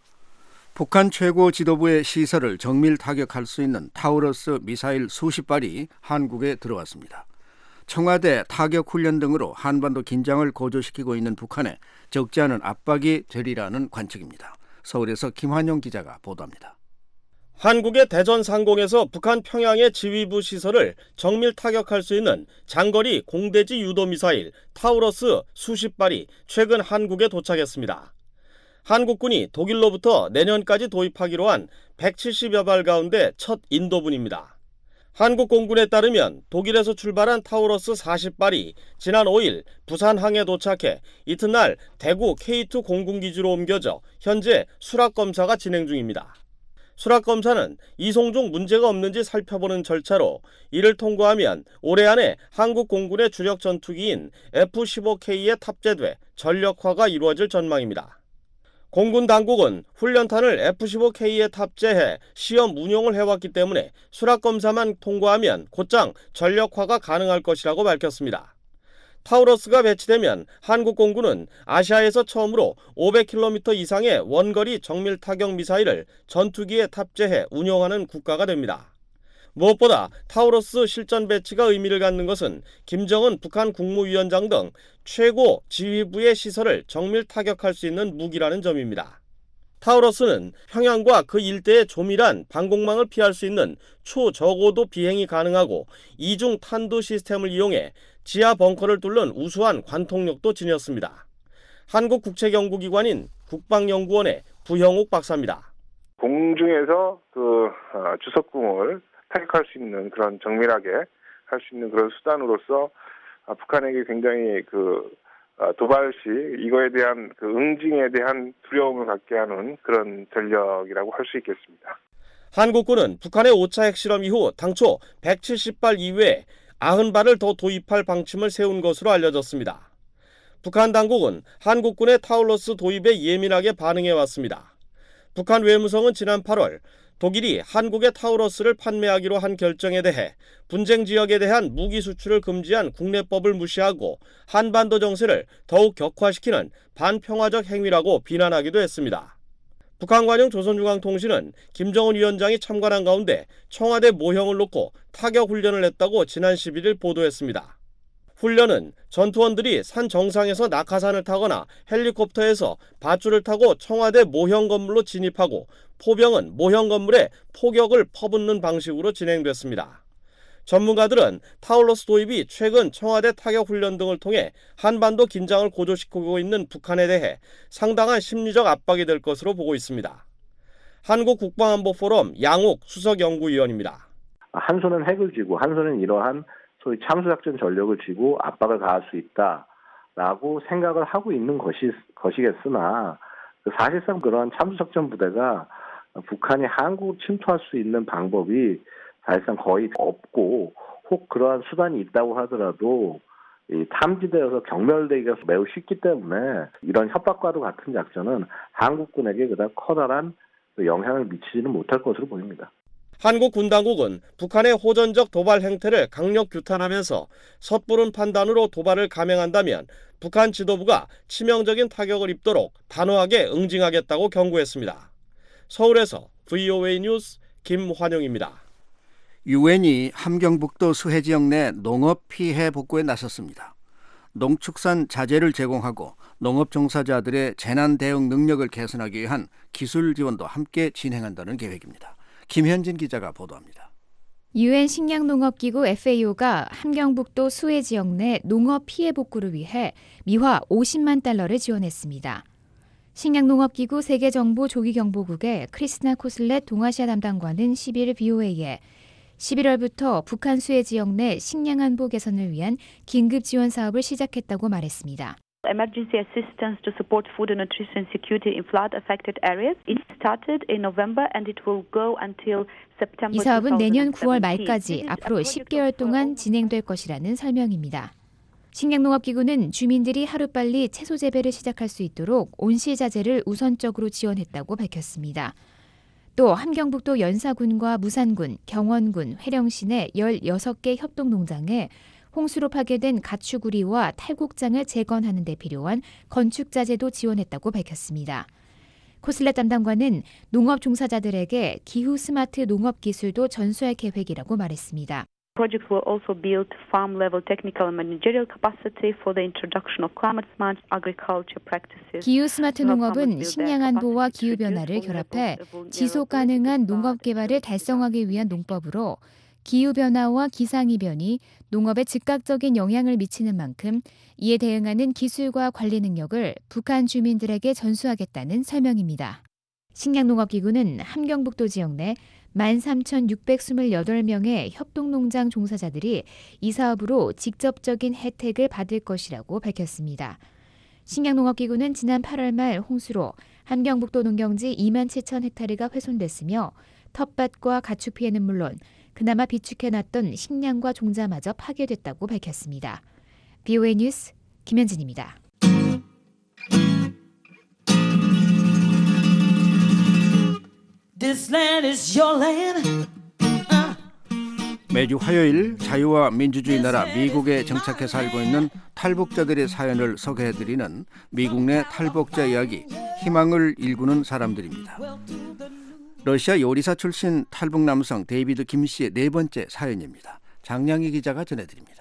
북한 최고 지도부의 시설을 정밀 타격할 수 있는 타우러스 미사일 수십 발이 한국에 들어왔습니다. 청와대 타격 훈련 등으로 한반도 긴장을 고조시키고 있는 북한에 적지 않은 압박이 되리라는 관측입니다. 서울에서 김환영 기자가 보도합니다. 한국의 대전 상공에서 북한 평양의 지휘부 시설을 정밀 타격할 수 있는 장거리 공대지 유도 미사일 타우러스 수십 발이 최근 한국에 도착했습니다. 한국군이 독일로부터 내년까지 도입하기로 한 170여 발 가운데 첫 인도분입니다. 한국 공군에 따르면 독일에서 출발한 타우러스 40발이 지난 5일 부산항에 도착해 이튿날 대구 K2 공군기지로 옮겨져 현재 수락검사가 진행 중입니다. 수락검사는 이송 중 문제가 없는지 살펴보는 절차로 이를 통과하면 올해 안에 한국 공군의 주력 전투기인 F-15K에 탑재돼 전력화가 이루어질 전망입니다. 공군 당국은 훈련탄을 F-15K에 탑재해 시험 운용을 해왔기 때문에 수락검사만 통과하면 곧장 전력화가 가능할 것이라고 밝혔습니다. 타우러스가 배치되면 한국 공군은 아시아에서 처음으로 500km 이상의 원거리 정밀 타격 미사일을 전투기에 탑재해 운용하는 국가가 됩니다. 무엇보다 타우러스 실전 배치가 의미를 갖는 것은 김정은 북한 국무위원장 등 최고 지휘부의 시설을 정밀 타격할 수 있는 무기라는 점입니다. 타우러스는 평양과 그 일대의 조밀한 방공망을 피할 수 있는 초저고도 비행이 가능하고 이중 탄두 시스템을 이용해 지하 벙커를 뚫는 우수한 관통력도 지녔습니다. 한국국책연구기관인 국방연구원의 부형욱 박사입니다. 공중에서 주석궁을 타격할 수 있는 그런 정밀하게 할 수 있는 그런 수단으로서 북한에게 굉장히 도발시 이거에 대한 응징에 대한 두려움을 갖게 하는 그런 전력이라고 할 수 있겠습니다. 한국군은 북한의 5차 핵실험 이후 당초 170발 이외에 90발을 더 도입할 방침을 세운 것으로 알려졌습니다. 북한 당국은 한국군의 타우러스 도입에 예민하게 반응해왔습니다. 북한 외무성은 지난 8월 독일이 한국의 타우러스를 판매하기로 한 결정에 대해 분쟁 지역에 대한 무기 수출을 금지한 국내법을 무시하고 한반도 정세를 더욱 격화시키는 반평화적 행위라고 비난하기도 했습니다. 북한 관영 조선중앙통신은 김정은 위원장이 참관한 가운데 청와대 모형을 놓고 타격 훈련을 했다고 지난 11일 보도했습니다. 훈련은 전투원들이 산 정상에서 낙하산을 타거나 헬리콥터에서 밧줄을 타고 청와대 모형 건물로 진입하고 포병은 모형 건물에 포격을 퍼붓는 방식으로 진행됐습니다. 전문가들은 타우러스 도입이 최근 청와대 타격 훈련 등을 통해 한반도 긴장을 고조시키고 있는 북한에 대해 상당한 심리적 압박이 될 것으로 보고 있습니다. 한국국방안보포럼 양욱 수석연구위원입니다. 한 손은 핵을 쥐고 한 손은 이러한 소위 참수작전 전력을 쥐고 압박을 가할 수 있다라고 생각을 하고 있는 것이겠으나 사실상 그러한 참수작전 부대가 북한이 한국을 침투할 수 있는 방법이 사실상 거의 없고 혹 그러한 수단이 있다고 하더라도 이 탐지되어서 경멸되기가 매우 쉽기 때문에 이런 협박과도 같은 작전은 한국군에게 그다지 커다란 영향을 미치지는 못할 것으로 보입니다. 한국 군 당국은 북한의 호전적 도발 행태를 강력 규탄하면서 섣부른 판단으로 도발을 감행한다면 북한 지도부가 치명적인 타격을 입도록 단호하게 응징하겠다고 경고했습니다. 서울에서 VOA 뉴스 김환영입니다. 유엔이 함경북도 수해 지역 내 농업 피해 복구에 나섰습니다. 농축산 자재를 제공하고 농업 종사자들의 재난 대응 능력을 개선하기 위한 기술 지원도 함께 진행한다는 계획입니다. 김현진 기자가 보도합니다. 유엔 식량농업기구 FAO가 함경북도 수해 지역 내 농업 피해 복구를 위해 미화 50만 달러를 지원했습니다. 식량농업기구 세계정보조기경보국의 크리스나 코슬렛 동아시아 담당관은 11일 BOA에 11월부터 북한 수해 지역 내 식량 안보 개선을 위한 긴급 지원 사업을 시작했다고 말했습니다. Emergency assistance to support food and nutrition security in flood-affected areas. It started in November and it will go until September. 이 사업은 내년 9월 말까지 앞으로 10개월 동안 진행될 것이라는 설명입니다. 식량농업기구는 주민들이 하루빨리 채소 재배를 시작할 수 있도록 온실자재를 우선적으로 지원했다고 밝혔습니다. 또 함경북도 연사군과 무산군, 경원군, 회령시 내 16개 협동농장에 홍수로 파괴된 가축우리와 탈곡장을 재건하는 데 필요한 건축자재도 지원했다고 밝혔습니다. 코슬렛 담당관은 농업 종사자들에게 기후 스마트 농업 기술도 전수할 계획이라고 말했습니다. Projects will also build farm-level technical and managerial capacity for the introduction of climate-smart agriculture practices. 기후 스마트 농업은 식량 안보와 기후 변화를 결합해 지속 가능한 농업 개발을 달성하기 위한 농법으로 기후 변화와 기상 이변이 농업에 즉각적인 영향을 미치는 만큼 이에 대응하는 기술과 관리 능력을 북한 주민들에게 전수하겠다는 설명입니다. 식량농업기구는 함경북도 지역 내 13,628명의 협동농장 종사자들이 이 사업으로 직접적인 혜택을 받을 것이라고 밝혔습니다. 식량농업기구는 지난 8월 말 홍수로 함경북도 농경지 2만 7천 헥타르가 훼손됐으며 텃밭과 가축 피해는 물론 그나마 비축해놨던 식량과 종자마저 파괴됐다고 밝혔습니다. BOA 뉴스 김현진입니다. This land is your land. 매주 화요일 자유와 민주주의 나라 미국에 정착해 살고 있는 탈북자들의 사연을 소개해드리는 미국 내 탈북자 이야기, 희망을 일구는 사람들입니다. 러시아 요리사 출신 탈북 남성 데이비드 김 씨의 네 번째 사연입니다. 장량희 기자가 전해드립니다.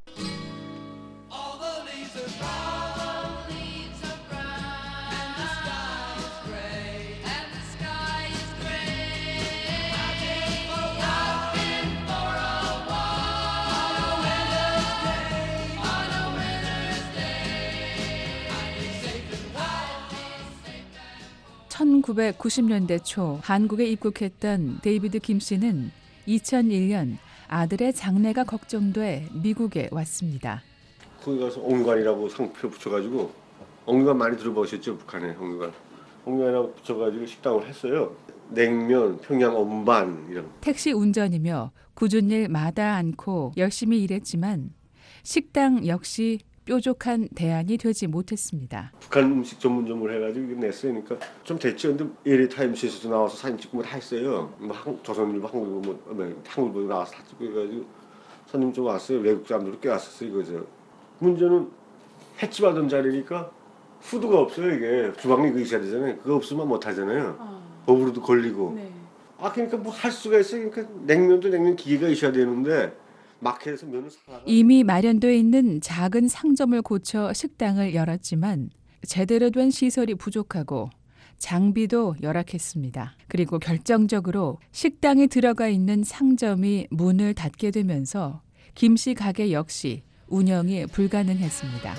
(1990년대) 초 한국에 입국했던 데이비드 김 씨는 2001년 아들의 장래가 걱정돼 미국에 왔습니다. 거기 가서 옹관이라고 상표 붙여가지고, 옹관 많이 들어보셨죠? 북한에 옹관이라고 붙여가지고 식당을 했어요. 냉면, 평양 엄반 이런. 택시 운전이며 굳은 일 마다 않고 열심히 일했지만 식당 역시 뾰족한 대안이 되지 못했습니다. 북한 음식 전문점을 해가지고 냈어요. 그러니까 좀 됐죠. 근데 LA 타임스에서도 나와서 사진 찍고 뭐 다 했어요. 조선일보, 한국일보 나와서 다 찍고 해가지고 손님 좀 왔어요. 외국 사람들도 꽤 왔었어요. 이거죠. 문제는 해치받은 자리니까 후드가 없어요. 이게 주방이 그 있어야 되잖아요. 그거 없으면 못 하잖아요. 법으로도 걸리고. 네. 그러니까 뭐 할 수가 있어요. 그러니까 냉면도 냉면 기계가 있어야 되는데. 마켓에서 면을 사다가 이미 마련돼 있는 작은 상점을 고쳐 식당을 열었지만 제대로 된 시설이 부족하고 장비도 열악했습니다. 그리고 결정적으로 식당에 들어가 있는 상점이 문을 닫게 되면서 김씨 가게 역시 운영이 불가능했습니다.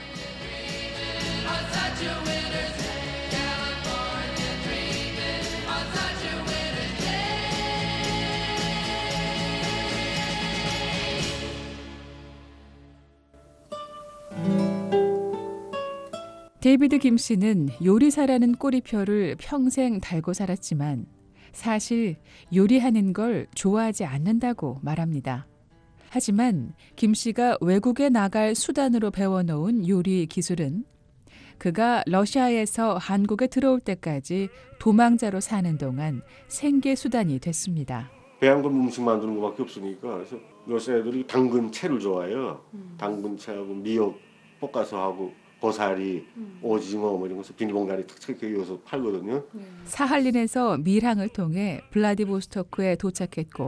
데이비드 김 씨는 요리사라는 꼬리표를 평생 달고 살았지만 사실 요리하는 걸 좋아하지 않는다고 말합니다. 하지만 김 씨가 외국에 나갈 수단으로 배워놓은 요리 기술은 그가 러시아에서 한국에 들어올 때까지 도망자로 사는 동안 생계 수단이 됐습니다. 배양금 음식 만드는 것밖에 없으니까. 그래서 러시아 애들이 당근채를 좋아해요. 당근채하고 미역 볶아서 하고 고사리, 오징어 뭐 이런 것을 비닐봉다리 탁탁 이어서 팔거든요. 사할린에서 밀항을 통해 블라디보스토크에 도착했고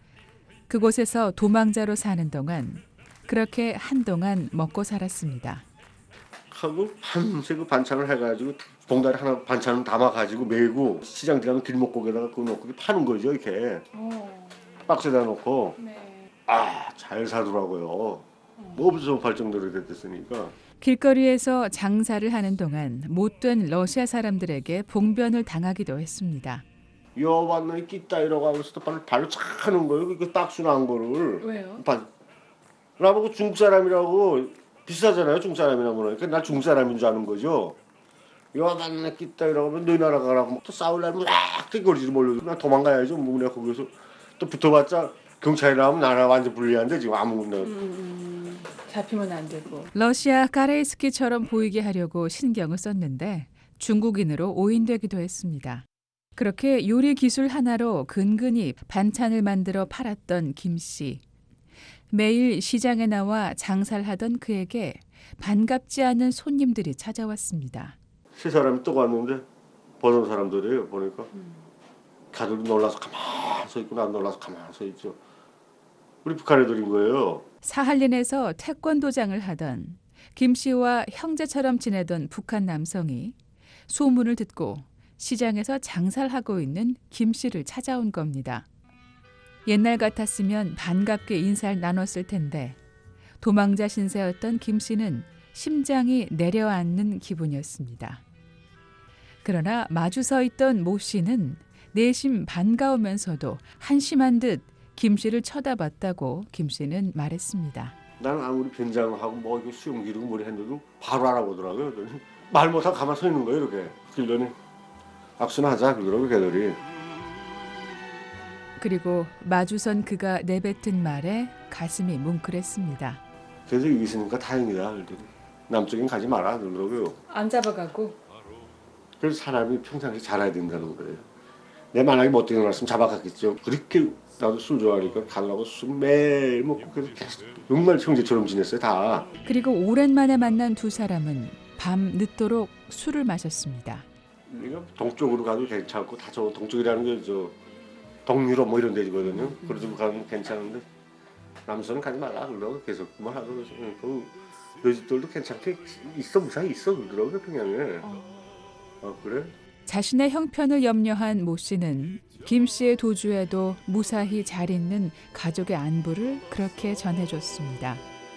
그곳에서 도망자로 사는 동안 그렇게 한동안 먹고 살았습니다. 하고 밤새 그 반찬을 해가지고 봉다리 하나 반찬을 담아가지고 메고 시장 들어가면 길목고기에다가 그거 넣고 파는 거죠. 이렇게 박스에다 놓고. 잘 사더라고요. 뭐 없어서 팔 정도로 됐으니까. 길거리에서 장사를 하는 동안 못된 러시아 사람들에게 봉변을 당하기도 했습니다. 여왔네 끼따 이러고 하면서 발로 착 하는 거예요. 그 딱순한 거를. 왜요? 나보고 중국 사람이라고 비싸잖아요. 중국 사람이라고 그러니까 나 중국 사람인 줄 아는 거죠. 여왔네 끼따 이러고 하면 너희 나라 가라고 또 싸우려면 막 뛰거리지 몰라도 나 도망가야죠. 뭐 내가 거기서 또 붙어봤자 경찰이라면 나라 완전 불리한데 지금 아무나. 잡히면 안 되고. 러시아 까레이스키처럼 보이게 하려고 신경을 썼는데 중국인으로 오인되기도 했습니다. 그렇게 요리 기술 하나로 근근히 반찬을 만들어 팔았던 김 씨. 매일 시장에 나와 장사를 하던 그에게 반갑지 않은 손님들이 찾아왔습니다. 세 사람이 또 왔는데 버는 사람들이에요. 보니까 다들 놀라서 가만히 서 있고 난 놀라서 가만히 서 있죠. 우리 북한 애들인 거예요. 사할린에서 태권도장을 하던 김 씨와 형제처럼 지내던 북한 남성이 소문을 듣고 시장에서 장사를 하고 있는 김 씨를 찾아온 겁니다. 옛날 같았으면 반갑게 인사를 나눴을 텐데 도망자 신세였던 김 씨는 심장이 내려앉는 기분이었습니다. 그러나 마주 서 있던 모 씨는 내심 반가우면서도 한심한 듯 김 씨를 쳐다봤다고 김 씨는 말했습니다. 나는 아무리 변장하고 뭐 이거 수염 기르고 머리 했는데도 바로 알아보더라고요. 그러더니 말 못하고 가만 서 있는 거예요. 이렇게. 그러더니 악수나 하자 그러더라고요. 걔들이. 그리고 마주선 그가 내뱉은 말에 가슴이 뭉클했습니다. 그래서 여기 있으니까 다행이다. 그러더니 남쪽엔 가지 마라 그러더라고요. 안 잡아가고? 그래서 사람이 평상시 잘해야 된다는 거예요. 내 만약에 못되게 놀았으면 잡아갔겠죠. 그렇게 나도 술 좋아하니까 가려고 술 매일 먹고 그래서 계속 정말 형제처럼 지냈어요 다. 그리고 오랜만에 만난 두 사람은 밤 늦도록 술을 마셨습니다. 우리가 동쪽으로 가도 괜찮고 다 저 동쪽이라는 게 저 동유럽 뭐 이런 데거든요. 그래도 가면 괜찮은데 남선은 가지 말라 그러고 계속 뭐 하고 그 여집들도 괜찮게 있어 무사히 있어 그러더라고요 평양에. 그래? 자신의 형편을 염려한 모 씨는 김 씨의 도주에도 무사히 잘 있는 가족의 안부를 그렇게 전해줬습니다.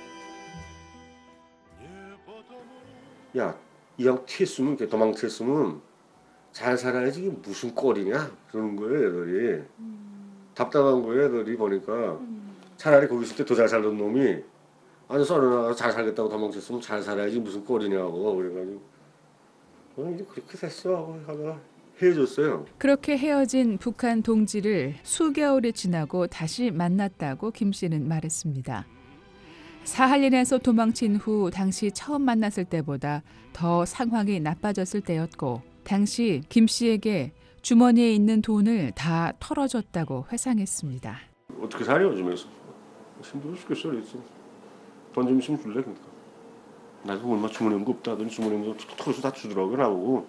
야, 이왕 튀었으면 도망쳤으면 잘 살아야지 이게 무슨 꼴이냐 그러는 거예요 애들이. 답답한 거예요 애들이 보니까. 차라리 거기 있을 때 더 잘 살던 놈이 아니 썰어나가서 잘 살겠다고 도망쳤으면 잘 살아야지 무슨 꼴이냐고 그래가지고 이제 그렇게 됐어 하고 하다가 헤어졌어요. 그렇게 헤어진 북한 동지를 수개월이 지나고 다시 만났다고 김 씨는 말했습니다. 사할린에서 도망친 후 당시 처음 만났을 때보다 더 상황이 나빠졌을 때였고 당시 김 씨에게 주머니에 있는 돈을 다 털어줬다고 회상했습니다. 어떻게 살려 요즘에서 힘들어 죽겠어 그랬지. 돈 좀 있으면 줄래 그러니까. 나도 얼마 주머니 없는 거 없다 하더니 주머니 없는 거 털어서 다 주더라고요 나보고.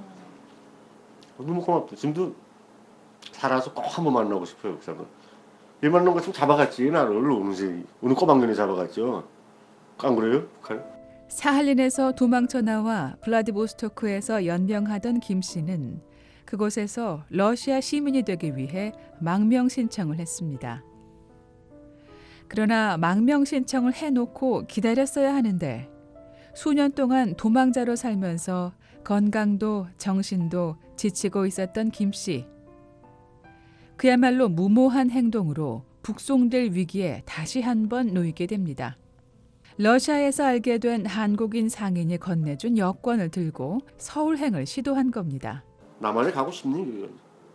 너무 고맙다. 지금도 살아서 꼭 한번 만나고 싶어요 그 사람. 일 만난 거 좀 잡아갔지 나를 오늘 꼬박년에 잡아갔죠. 안 그래요? 사할린에서 도망쳐 나와 블라디보스토크에서 연명하던 김 씨는 그곳에서 러시아 시민이 되기 위해 망명 신청을 했습니다. 그러나 망명 신청을 해놓고 기다렸어야 하는데 수년 동안 도망자로 살면서 건강도 정신도 지치고 있었던 김 씨. 그야말로 무모한 행동으로 북송될 위기에 다시 한번 놓이게 됩니다. 러시아에서 알게 된 한국인 상인이 건네준 여권을 들고 서울행을 시도한 겁니다. 남한에 가고 싶니?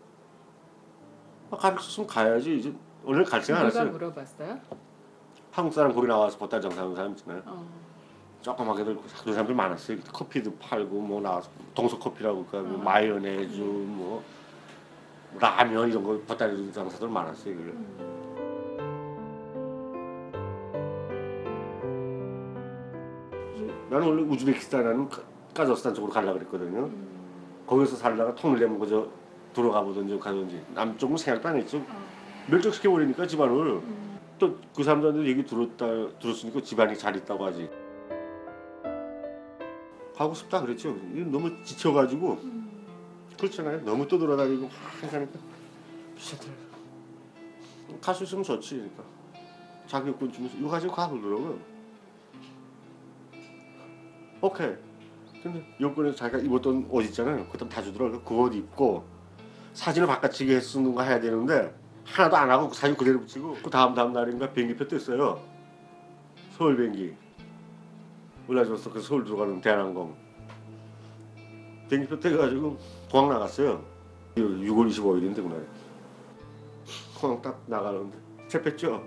갈 수 있으면 가야지. 이제 오늘 갈 생각 안 했어요. 누가 물어봤어요? 한국 사람 거기 나와서 보따리 장사하는 사람 있잖아요. 조그맣게들 그런 사람들 많았어요. 커피도 팔고 뭐 나와서 동서커피라고 그러니까 뭐 마요네즈 뭐 라면 이런 거 보따리 장사들 많았어요. 그래. 나는 원래 우즈베키스탄이라는 카자흐스탄 쪽으로 가려고 그랬거든요. 거기서 살다가 통일 내면 그저 들어가 보든지 가든지 남쪽은 생각도 안 했죠. 멸족시켜버리니까 집안을. 또 그 사람들한테 얘기 들었으니까 집안이 잘 있다고 하지. 가고 싶다 그랬죠. 너무 지쳐가지고 그렇잖아요. 너무 떠돌아다니고 하니까 비싸더라고요. 갈 수 있으면 좋지. 그러니까 자격권 주면서 이거 가지고 가 그러더라고요. 오케이. 근데 여권에서 자기가 입었던 옷 있잖아요. 그다음 다 주더라고요. 그 옷 입고 사진을 바꿔치기 했는 거 해야 되는데 하나도 안 하고 사진 그대로 붙이고 그 다음 날인가 비행기표 떴어요. 서울 비행기. 올라줘서 그 서울 들어가는 대한항공. 비행기표 떼가지고 공항 나갔어요. 6월 25일인데 그날. 공항 딱 나가는데 잡혔죠.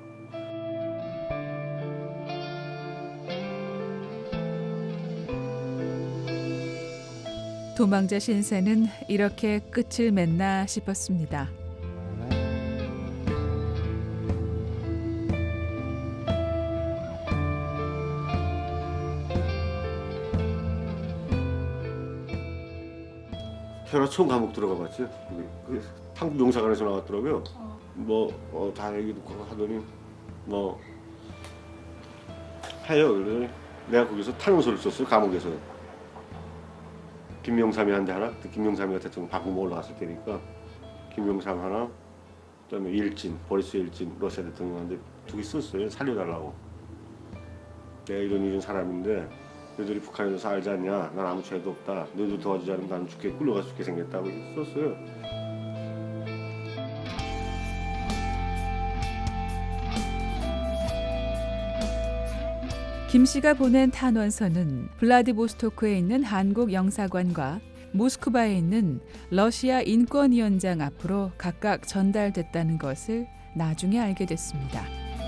도망자 신세는 이렇게 끝을 맺나 싶었습니다. 현아총 감옥 들어가 봤죠. 한국 용사관에서 나왔더라고요. 다 얘기 듣고 하더니 해요. 그래서 내가 거기서 탄원서를 썼어요. 감옥에서. 김명삼이 하나, 김명삼이가 대통령 바꾸고 올라갔을 때니까 김명삼 하나, 그다음에 보리스 일진 러시아 대통령한테 두 개 썼어요. 살려달라고. 내가 이런 사람인데 너희들이 북한에 서 알지 않냐? 난 아무 죄도 없다. 너희들 도와주지 않으면 나는 끌려가 죽게 생겼다고 썼어요. 김 씨가 보낸 탄원서는 블라디보스토크에 있는 한국 영사관과 모스크바에 있는 러시아 인권위원장 앞으로 각각 전달됐다는 것을 나중에 알게 됐습니다.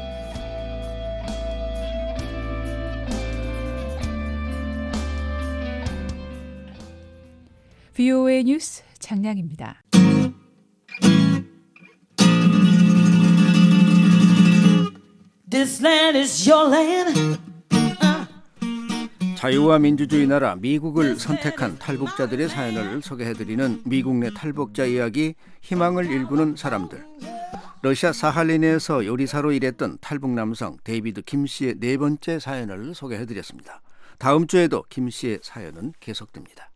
VOA 뉴스 장량입니다. This land is your land. 자유와 민주주의 나라 미국을 선택한 탈북자들의 사연을 소개해드리는 미국 내 탈북자 이야기, 희망을 일구는 사람들. 러시아 사할린에서 요리사로 일했던 탈북 남성 데이비드 김 씨의 네 번째 사연을 소개해드렸습니다. 다음 주에도 김 씨의 사연은 계속됩니다.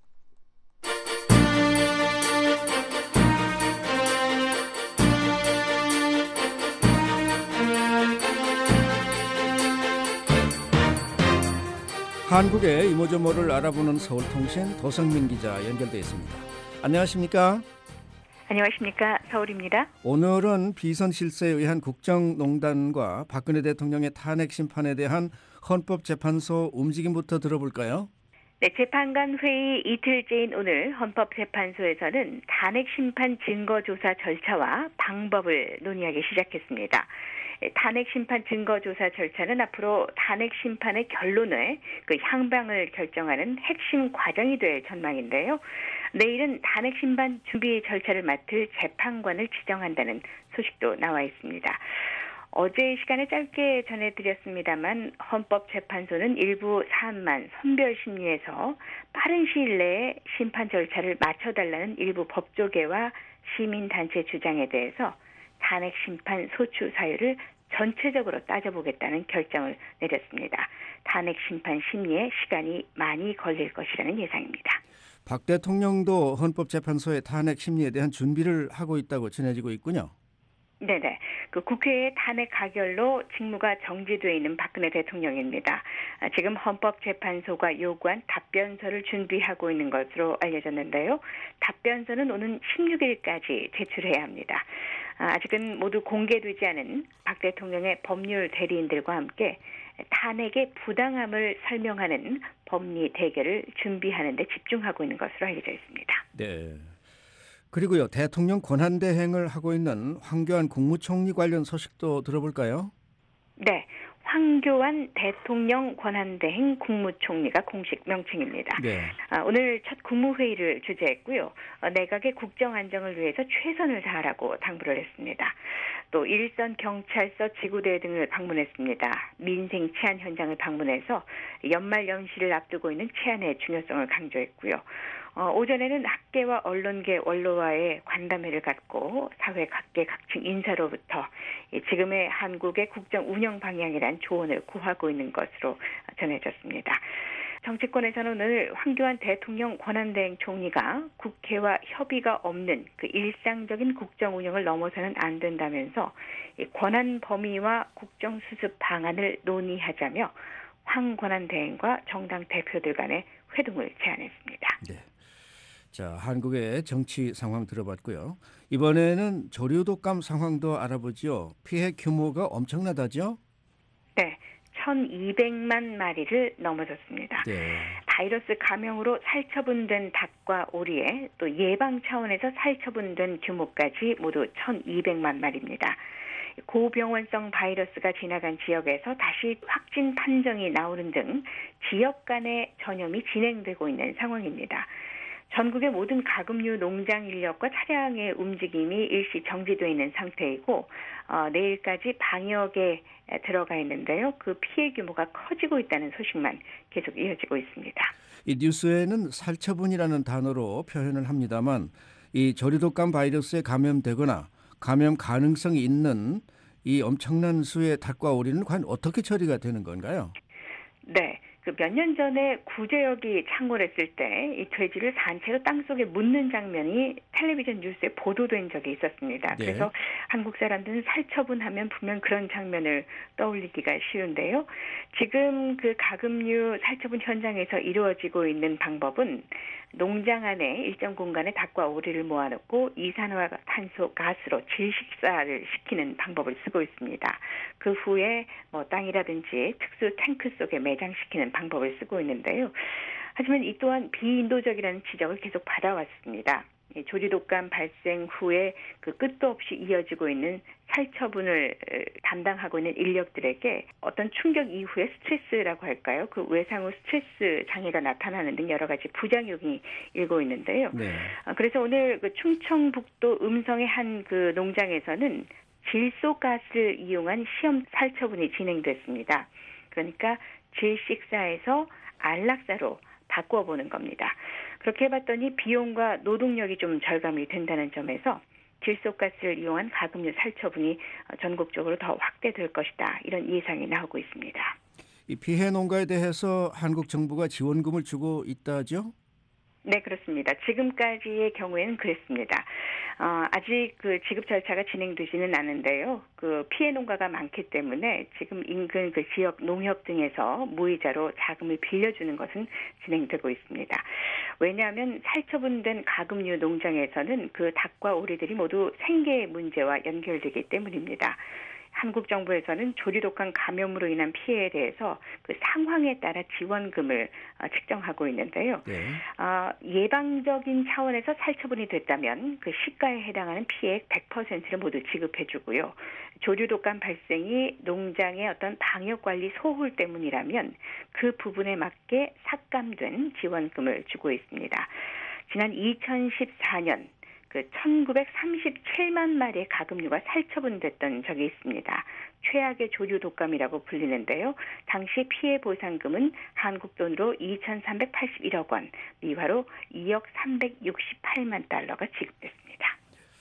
한국의 이모저모를 알아보는 서울통신 도성민 기자 연결되어 있습니다. 안녕하십니까? 안녕하십니까? 서울입니다. 오늘은 비선 실세에 의한 국정농단과 박근혜 대통령의 탄핵 심판에 대한 헌법재판소 움직임부터 들어볼까요? 네, 재판관 회의 이틀째인 오늘 헌법재판소에서는 탄핵 심판 증거조사 절차와 방법을 논의하기 시작했습니다. 탄핵 심판 증거조사 절차는 앞으로 탄핵 심판의 결론을 그 향방을 결정하는 핵심 과정이 될 전망인데요. 내일은 탄핵 심판 준비 절차를 맡을 재판관을 지정한다는 소식도 나와 있습니다. 어제 시간에 짧게 전해드렸습니다만 헌법재판소는 일부 사안만 선별 심리해서 빠른 시일 내에 심판 절차를 마쳐달라는 일부 법조계와 시민단체 주장에 대해서 탄핵 심판 소추 사유를 전체적으로 따져보겠다는 결정을 내렸습니다. 탄핵 심판 심리에 시간이 많이 걸릴 것이라는 예상입니다. 박 대통령도 헌법재판소의 탄핵 심리에 대한 준비를 하고 있다고 전해지고 있군요. 네네. 그 국회의 탄핵 가결로 직무가 정지되어 있는 박근혜 대통령입니다. 지금 헌법재판소가 요구한 답변서를 준비하고 있는 것으로 알려졌는데요. 답변서는 오는 16일까지 제출해야 합니다. 아직은 모두 공개되지 않은 박 대통령의 법률 대리인들과 함께 탄핵의 부당함을 설명하는 법리 대결을 준비하는 데 집중하고 있는 것으로 알려져 있습니다. 네. 그리고요, 대통령 권한대행을 하고 있는 황교안 국무총리 관련 소식도 들어볼까요? 네. 황교안 대통령 권한대행 국무총리가 공식 명칭입니다. 네. 오늘 첫 국무회의를 주재했고요. 내각의 국정 안정을 위해서 최선을 다하라고 당부를 했습니다. 또 일선 경찰서 지구대 등을 방문했습니다. 민생 치안 현장을 방문해서 연말 연시를 앞두고 있는 치안의 중요성을 강조했고요. 오전에는 학계와 언론계 원로와의 간담회를 갖고 사회 각계 각층 인사로부터 지금의 한국의 국정 운영 방향이란 조언을 구하고 있는 것으로 전해졌습니다. 정치권에서는 오늘 황교안 대통령 권한대행 총리가 국회와 협의가 없는 그 일상적인 국정 운영을 넘어서는 안 된다면서 권한 범위와 국정 수습 방안을 논의하자며 황 권한대행과 정당 대표들 간의 회동을 제안했습니다. 네. 자, 한국의 정치 상황 들어봤고요. 이번에는 조류독감 상황도 알아보죠. 피해 규모가 엄청나다죠? 네. 1,200만 마리를 넘어섰습니다. 네. 바이러스 감염으로 살처분된 닭과 오리에 또 예방 차원에서 살처분된 규모까지 모두 1,200만 마리입니다. 고병원성 바이러스가 지나간 지역에서 다시 확진 판정이 나오는 등 지역 간의 전염이 진행되고 있는 상황입니다. 전국의 모든 가금류 농장 인력과 차량의 움직임이 일시 정지되어 있는 상태이고 내일까지 방역에 들어가 있는데요. 그 피해 규모가 커지고 있다는 소식만 계속 이어지고 있습니다. 이 뉴스에는 살처분이라는 단어로 표현을 합니다만 이 조류독감 바이러스에 감염되거나 감염 가능성이 있는 이 엄청난 수의 닭과 오리는 과연 어떻게 처리가 되는 건가요? 네. 몇 년 전에 구제역이 창궐했을 때 이 돼지를 산채로 땅속에 묻는 장면이 텔레비전 뉴스에 보도된 적이 있었습니다. 네. 그래서 한국 사람들은 살처분하면 분명 그런 장면을 떠올리기가 쉬운데요. 지금 그 가금류 살처분 현장에서 이루어지고 있는 방법은 농장 안에 일정 공간에 닭과 오리를 모아놓고 이산화탄소 가스로 질식사를 시키는 방법을 쓰고 있습니다. 그 후에 뭐 땅이라든지 특수 탱크 속에 매장시키는 방법을 쓰고 있는데요. 하지만 이 또한 비인도적이라는 지적을 계속 받아왔습니다. 조류독감 발생 후에 그 끝도 없이 이어지고 있는 살처분을 담당하고 있는 인력들에게 어떤 충격 이후에 스트레스라고 할까요? 그 외상 후 스트레스 장애가 나타나는 등 여러 가지 부작용이 일고 있는데요. 네. 그래서 오늘 그 충청북도 음성의 한 그 농장에서는 질소가스를 이용한 시험 살처분이 진행됐습니다. 그러니까 질식사에서 안락사로 바꿔보는 겁니다. 그렇게 해봤더니 비용과 노동력이 좀 절감이 된다는 점에서 질소가스를 이용한 가금류 살처분이 전국적으로 더 확대될 것이다. 이런 예상이 나오고 있습니다. 이 피해 농가에 대해서 한국 정부가 지원금을 주고 있다죠? 네, 그렇습니다. 지금까지의 경우에는 그랬습니다. 아직 그 지급 절차가 진행되지는 않은데요. 그 피해 농가가 많기 때문에 지금 인근 그 지역 농협 등에서 무이자로 자금을 빌려주는 것은 진행되고 있습니다. 왜냐하면 살처분된 가금류 농장에서는 그 닭과 오리들이 모두 생계 문제와 연결되기 때문입니다. 한국 정부에서는 조류독감 감염으로 인한 피해에 대해서 그 상황에 따라 지원금을 측정하고 있는데요. 네. 예방적인 차원에서 살처분이 됐다면 그 시가에 해당하는 피해액 100%를 모두 지급해주고요. 조류독감 발생이 농장의 어떤 방역관리 소홀 때문이라면 그 부분에 맞게 삭감된 지원금을 주고 있습니다. 지난 2014년 그 1937만 마리의 가금류가 살처분됐던 적이 있습니다. 최악의 조류 독감이라고 불리는데요. 당시 피해 보상금은 한국 돈으로 2,381억 원, 미화로 2억 368만 달러가 지급됐습니다.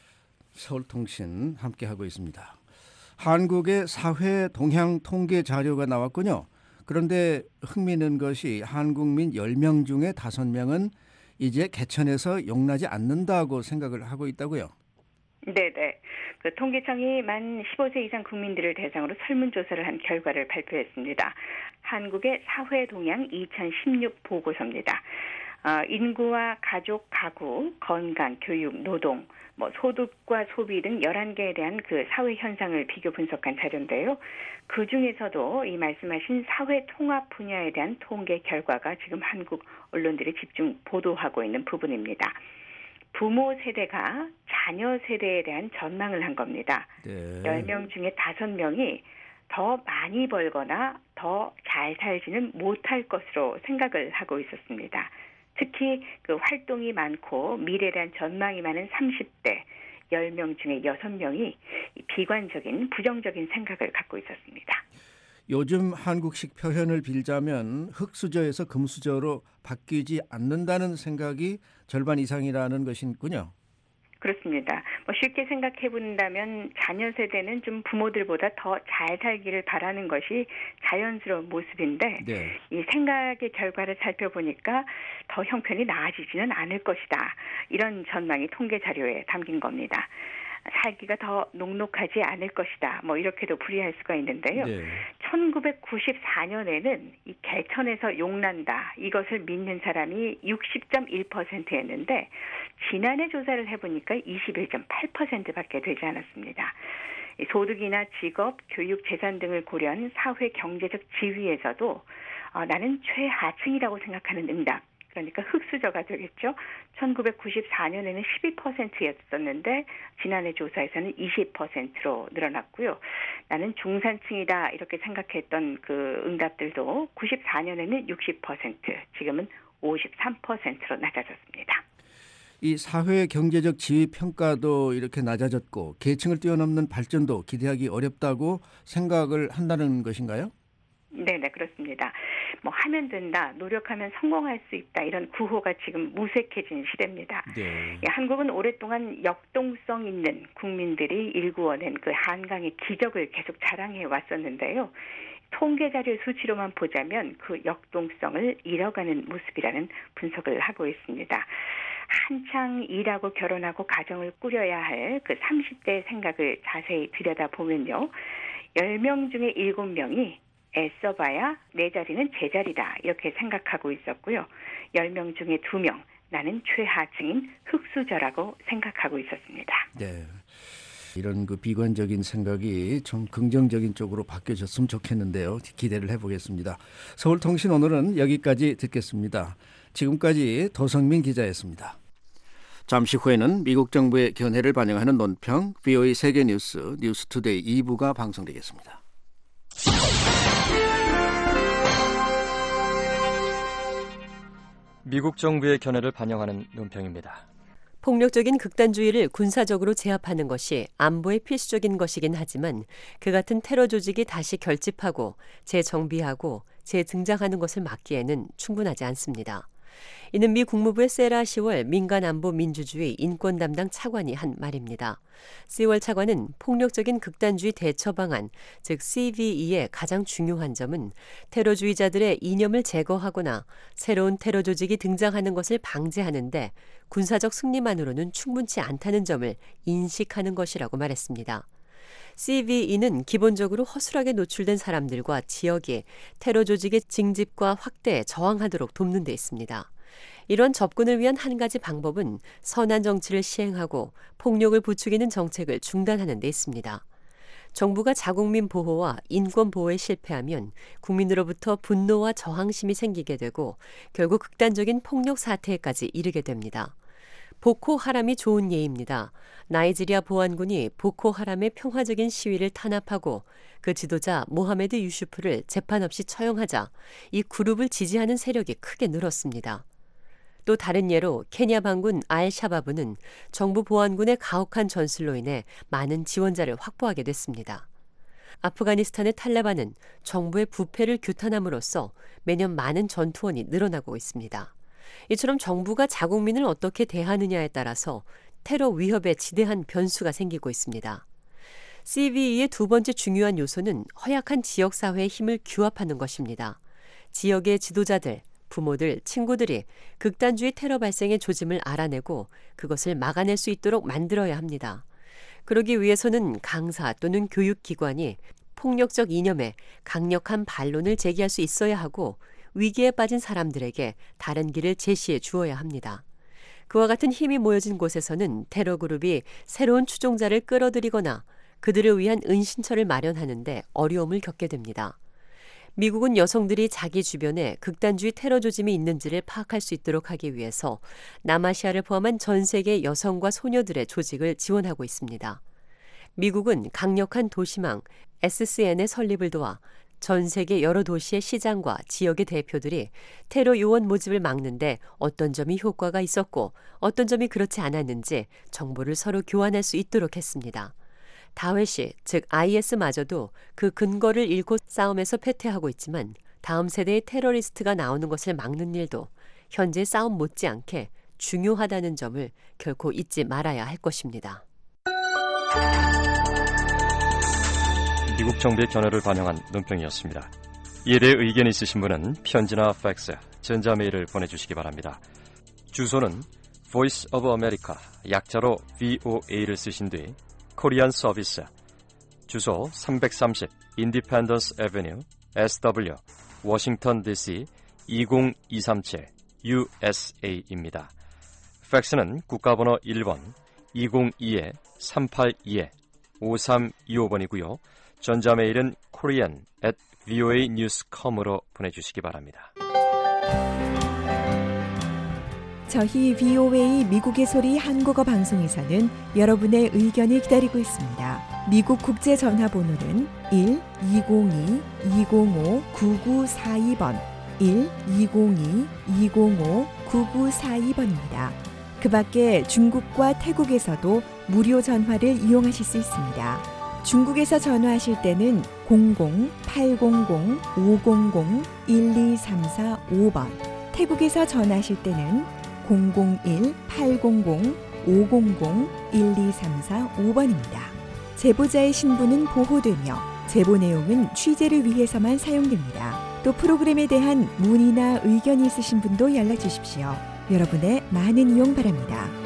서울통신 함께하고 있습니다. 한국의 사회 동향 통계 자료가 나왔군요. 그런데 흥미있는 것이 한국민 10명 중에 5명은 이제 개천에서 용나지 않는다고 생각을 하고 있다고요? 네네. 그 통계청이 만 15세 이상 국민들을 대상으로 설문조사를 한 결과를 발표했습니다. 한국의 사회동향 2016 보고서입니다. 인구와 가족, 가구, 건강, 교육, 노동, 소득과 소비 등 11개에 대한 그 사회 현상을 비교 분석한 자료인데요. 그 중에서도 이 말씀하신 사회 통합 분야에 대한 통계 결과가 지금 한국 언론들이 집중 보도하고 있는 부분입니다. 부모 세대가 자녀 세대에 대한 전망을 한 겁니다. 네. 10명 중에 5명이 더 많이 벌거나 더 잘 살지는 못할 것으로 생각을 하고 있었습니다. 특히 그 활동이 많고 미래에 대한 전망이 많은 30대 10명 중에 6명이 비관적인 부정적인 생각을 갖고 있었습니다. 요즘 한국식 표현을 빌자면 흙수저에서 금수저로 바뀌지 않는다는 생각이 절반 이상이라는 것이군요. 그렇습니다. 쉽게 생각해 본다면 자녀 세대는 좀 부모들보다 더 잘 살기를 바라는 것이 자연스러운 모습인데 네. 이 생각의 결과를 살펴보니까 더 형편이 나아지지는 않을 것이다. 이런 전망이 통계 자료에 담긴 겁니다. 살기가 더 녹록하지 않을 것이다. 이렇게도 풀이할 수가 있는데요. 네. 1994년에는 이 개천에서 용난다. 이것을 믿는 사람이 60.1%였는데 지난해 조사를 해보니까 21.8%밖에 되지 않았습니다. 소득이나 직업, 교육, 재산 등을 고려한 사회 경제적 지위에서도 나는 최하층이라고 생각하는 응답. 그러니까 흙수저가 되겠죠. 1994년에는 12%였었는데 지난해 조사에서는 20%로 늘어났고요. 나는 중산층이다 이렇게 생각했던 그 응답들도 94년에는 60%, 지금은 53%로 낮아졌습니다. 이 사회 경제적 지위 평가도 이렇게 낮아졌고 계층을 뛰어넘는 발전도 기대하기 어렵다고 생각을 한다는 것인가요? 네, 그렇습니다. 하면 된다, 노력하면 성공할 수 있다 이런 구호가 지금 무색해진 시대입니다. 네. 한국은 오랫동안 역동성 있는 국민들이 일구어낸 그 한강의 기적을 계속 자랑해 왔었는데요. 통계 자료 수치로만 보자면 그 역동성을 잃어가는 모습이라는 분석을 하고 있습니다. 한창 일하고 결혼하고 가정을 꾸려야 할 그 30대 생각을 자세히 들여다보면요. 10명 중에 7명이 애써봐야 내 자리는 제 자리다 이렇게 생각하고 있었고요. 10명 중에 2명 나는 최하층인 흙수저라고 생각하고 있었습니다. 네. 이런 그 비관적인 생각이 좀 긍정적인 쪽으로 바뀌어졌으면 좋겠는데요. 기대를 해보겠습니다. 서울통신 오늘은 여기까지 듣겠습니다. 지금까지 도성민 기자였습니다. 잠시 후에는 미국 정부의 견해를 반영하는 논평 VOA 세계뉴스 뉴스투데이 2부가 방송되겠습니다. 미국 정부의 견해를 반영하는 논평입니다. 폭력적인 극단주의를 군사적으로 제압하는 것이 안보에 필수적인 것이긴 하지만 그 같은 테러 조직이 다시 결집하고 재정비하고 재등장하는 것을 막기에는 충분하지 않습니다. 이는 미 국무부의 세라 시월 민간안보 민주주의 인권 담당 차관이 한 말입니다. 시월 차관은 폭력적인 극단주의 대처 방안, 즉 CVE의 가장 중요한 점은 테러주의자들의 이념을 제거하거나 새로운 테러 조직이 등장하는 것을 방지하는데 군사적 승리만으로는 충분치 않다는 점을 인식하는 것이라고 말했습니다. CVE는 기본적으로 허술하게 노출된 사람들과 지역이 테러 조직의 징집과 확대에 저항하도록 돕는 데 있습니다. 이런 접근을 위한 한 가지 방법은 선한 정치를 시행하고 폭력을 부추기는 정책을 중단하는 데 있습니다. 정부가 자국민 보호와 인권 보호에 실패하면 국민으로부터 분노와 저항심이 생기게 되고 결국 극단적인 폭력 사태까지 이르게 됩니다. 보코하람이 좋은 예입니다. 나이지리아 보안군이 보코하람의 평화적인 시위를 탄압하고 그 지도자 모하메드 유슈프를 재판 없이 처형하자 이 그룹을 지지하는 세력이 크게 늘었습니다. 또 다른 예로 케냐 반군 알-샤바브는 정부 보안군의 가혹한 전술로 인해 많은 지원자를 확보하게 됐습니다. 아프가니스탄의 탈레반은 정부의 부패를 규탄함으로써 매년 많은 전투원이 늘어나고 있습니다. 이처럼 정부가 자국민을 어떻게 대하느냐에 따라서 테러 위협에 지대한 변수가 생기고 있습니다. CVE의 두 번째 중요한 요소는 허약한 지역사회의 힘을 규합하는 것입니다. 지역의 지도자들, 부모들, 친구들이 극단주의 테러 발생의 조짐을 알아내고 그것을 막아낼 수 있도록 만들어야 합니다. 그러기 위해서는 강사 또는 교육기관이 폭력적 이념에 강력한 반론을 제기할 수 있어야 하고 위기에 빠진 사람들에게 다른 길을 제시해 주어야 합니다. 그와 같은 힘이 모여진 곳에서는 테러 그룹이 새로운 추종자를 끌어들이거나 그들을 위한 은신처를 마련하는데 어려움을 겪게 됩니다. 미국은 여성들이 자기 주변에 극단주의 테러 조짐이 있는지를 파악할 수 있도록 하기 위해서 남아시아를 포함한 전 세계 여성과 소녀들의 조직을 지원하고 있습니다. 미국은 강력한 도시망 SCN의 설립을 도와 전 세계 여러 도시의 시장과 지역의 대표들이 테러 요원 모집을 막는데 어떤 점이 효과가 있었고 어떤 점이 그렇지 않았는지 정보를 서로 교환할 수 있도록 했습니다. 다웨시, 즉 IS마저도 그 근거를 잃고 싸움에서 패퇴하고 있지만 다음 세대의 테러리스트가 나오는 것을 막는 일도 현재 싸움 못지않게 중요하다는 점을 결코 잊지 말아야 할 것입니다. 미국 정부의 견해를 반영한 논평이었습니다. 이에 대해 의견 있으신 분은 편지나 팩스, 전자메일을 보내주시기 바랍니다. 주소는 Voice of America, 약자로 VOA를 쓰신 뒤 코리안 서비스, 주소 330 Independence Avenue, SW, 워싱턴 DC 20237 USA입니다. 팩스는 국가번호 1번 202-382-5325번이고요. 전자메일은 korean@voanews.com으로 보내주시기 바랍니다. 저희 VOA 미국의 소리 한국어 방송에서는 여러분의 의견을 기다리고 있습니다. 미국 국제 전화번호는 1-202-205-9942번 1-202-205-9942번입니다. 그 밖에 중국과 태국에서도 무료 전화를 이용하실 수 있습니다. 중국에서 전화하실 때는 00-800-500-1234-5번, 태국에서 전화하실 때는 001-800-500-1234-5번입니다. 제보자의 신분은 보호되며 제보 내용은 취재를 위해서만 사용됩니다. 또 프로그램에 대한 문의나 의견이 있으신 분도 연락 주십시오. 여러분의 많은 이용 바랍니다.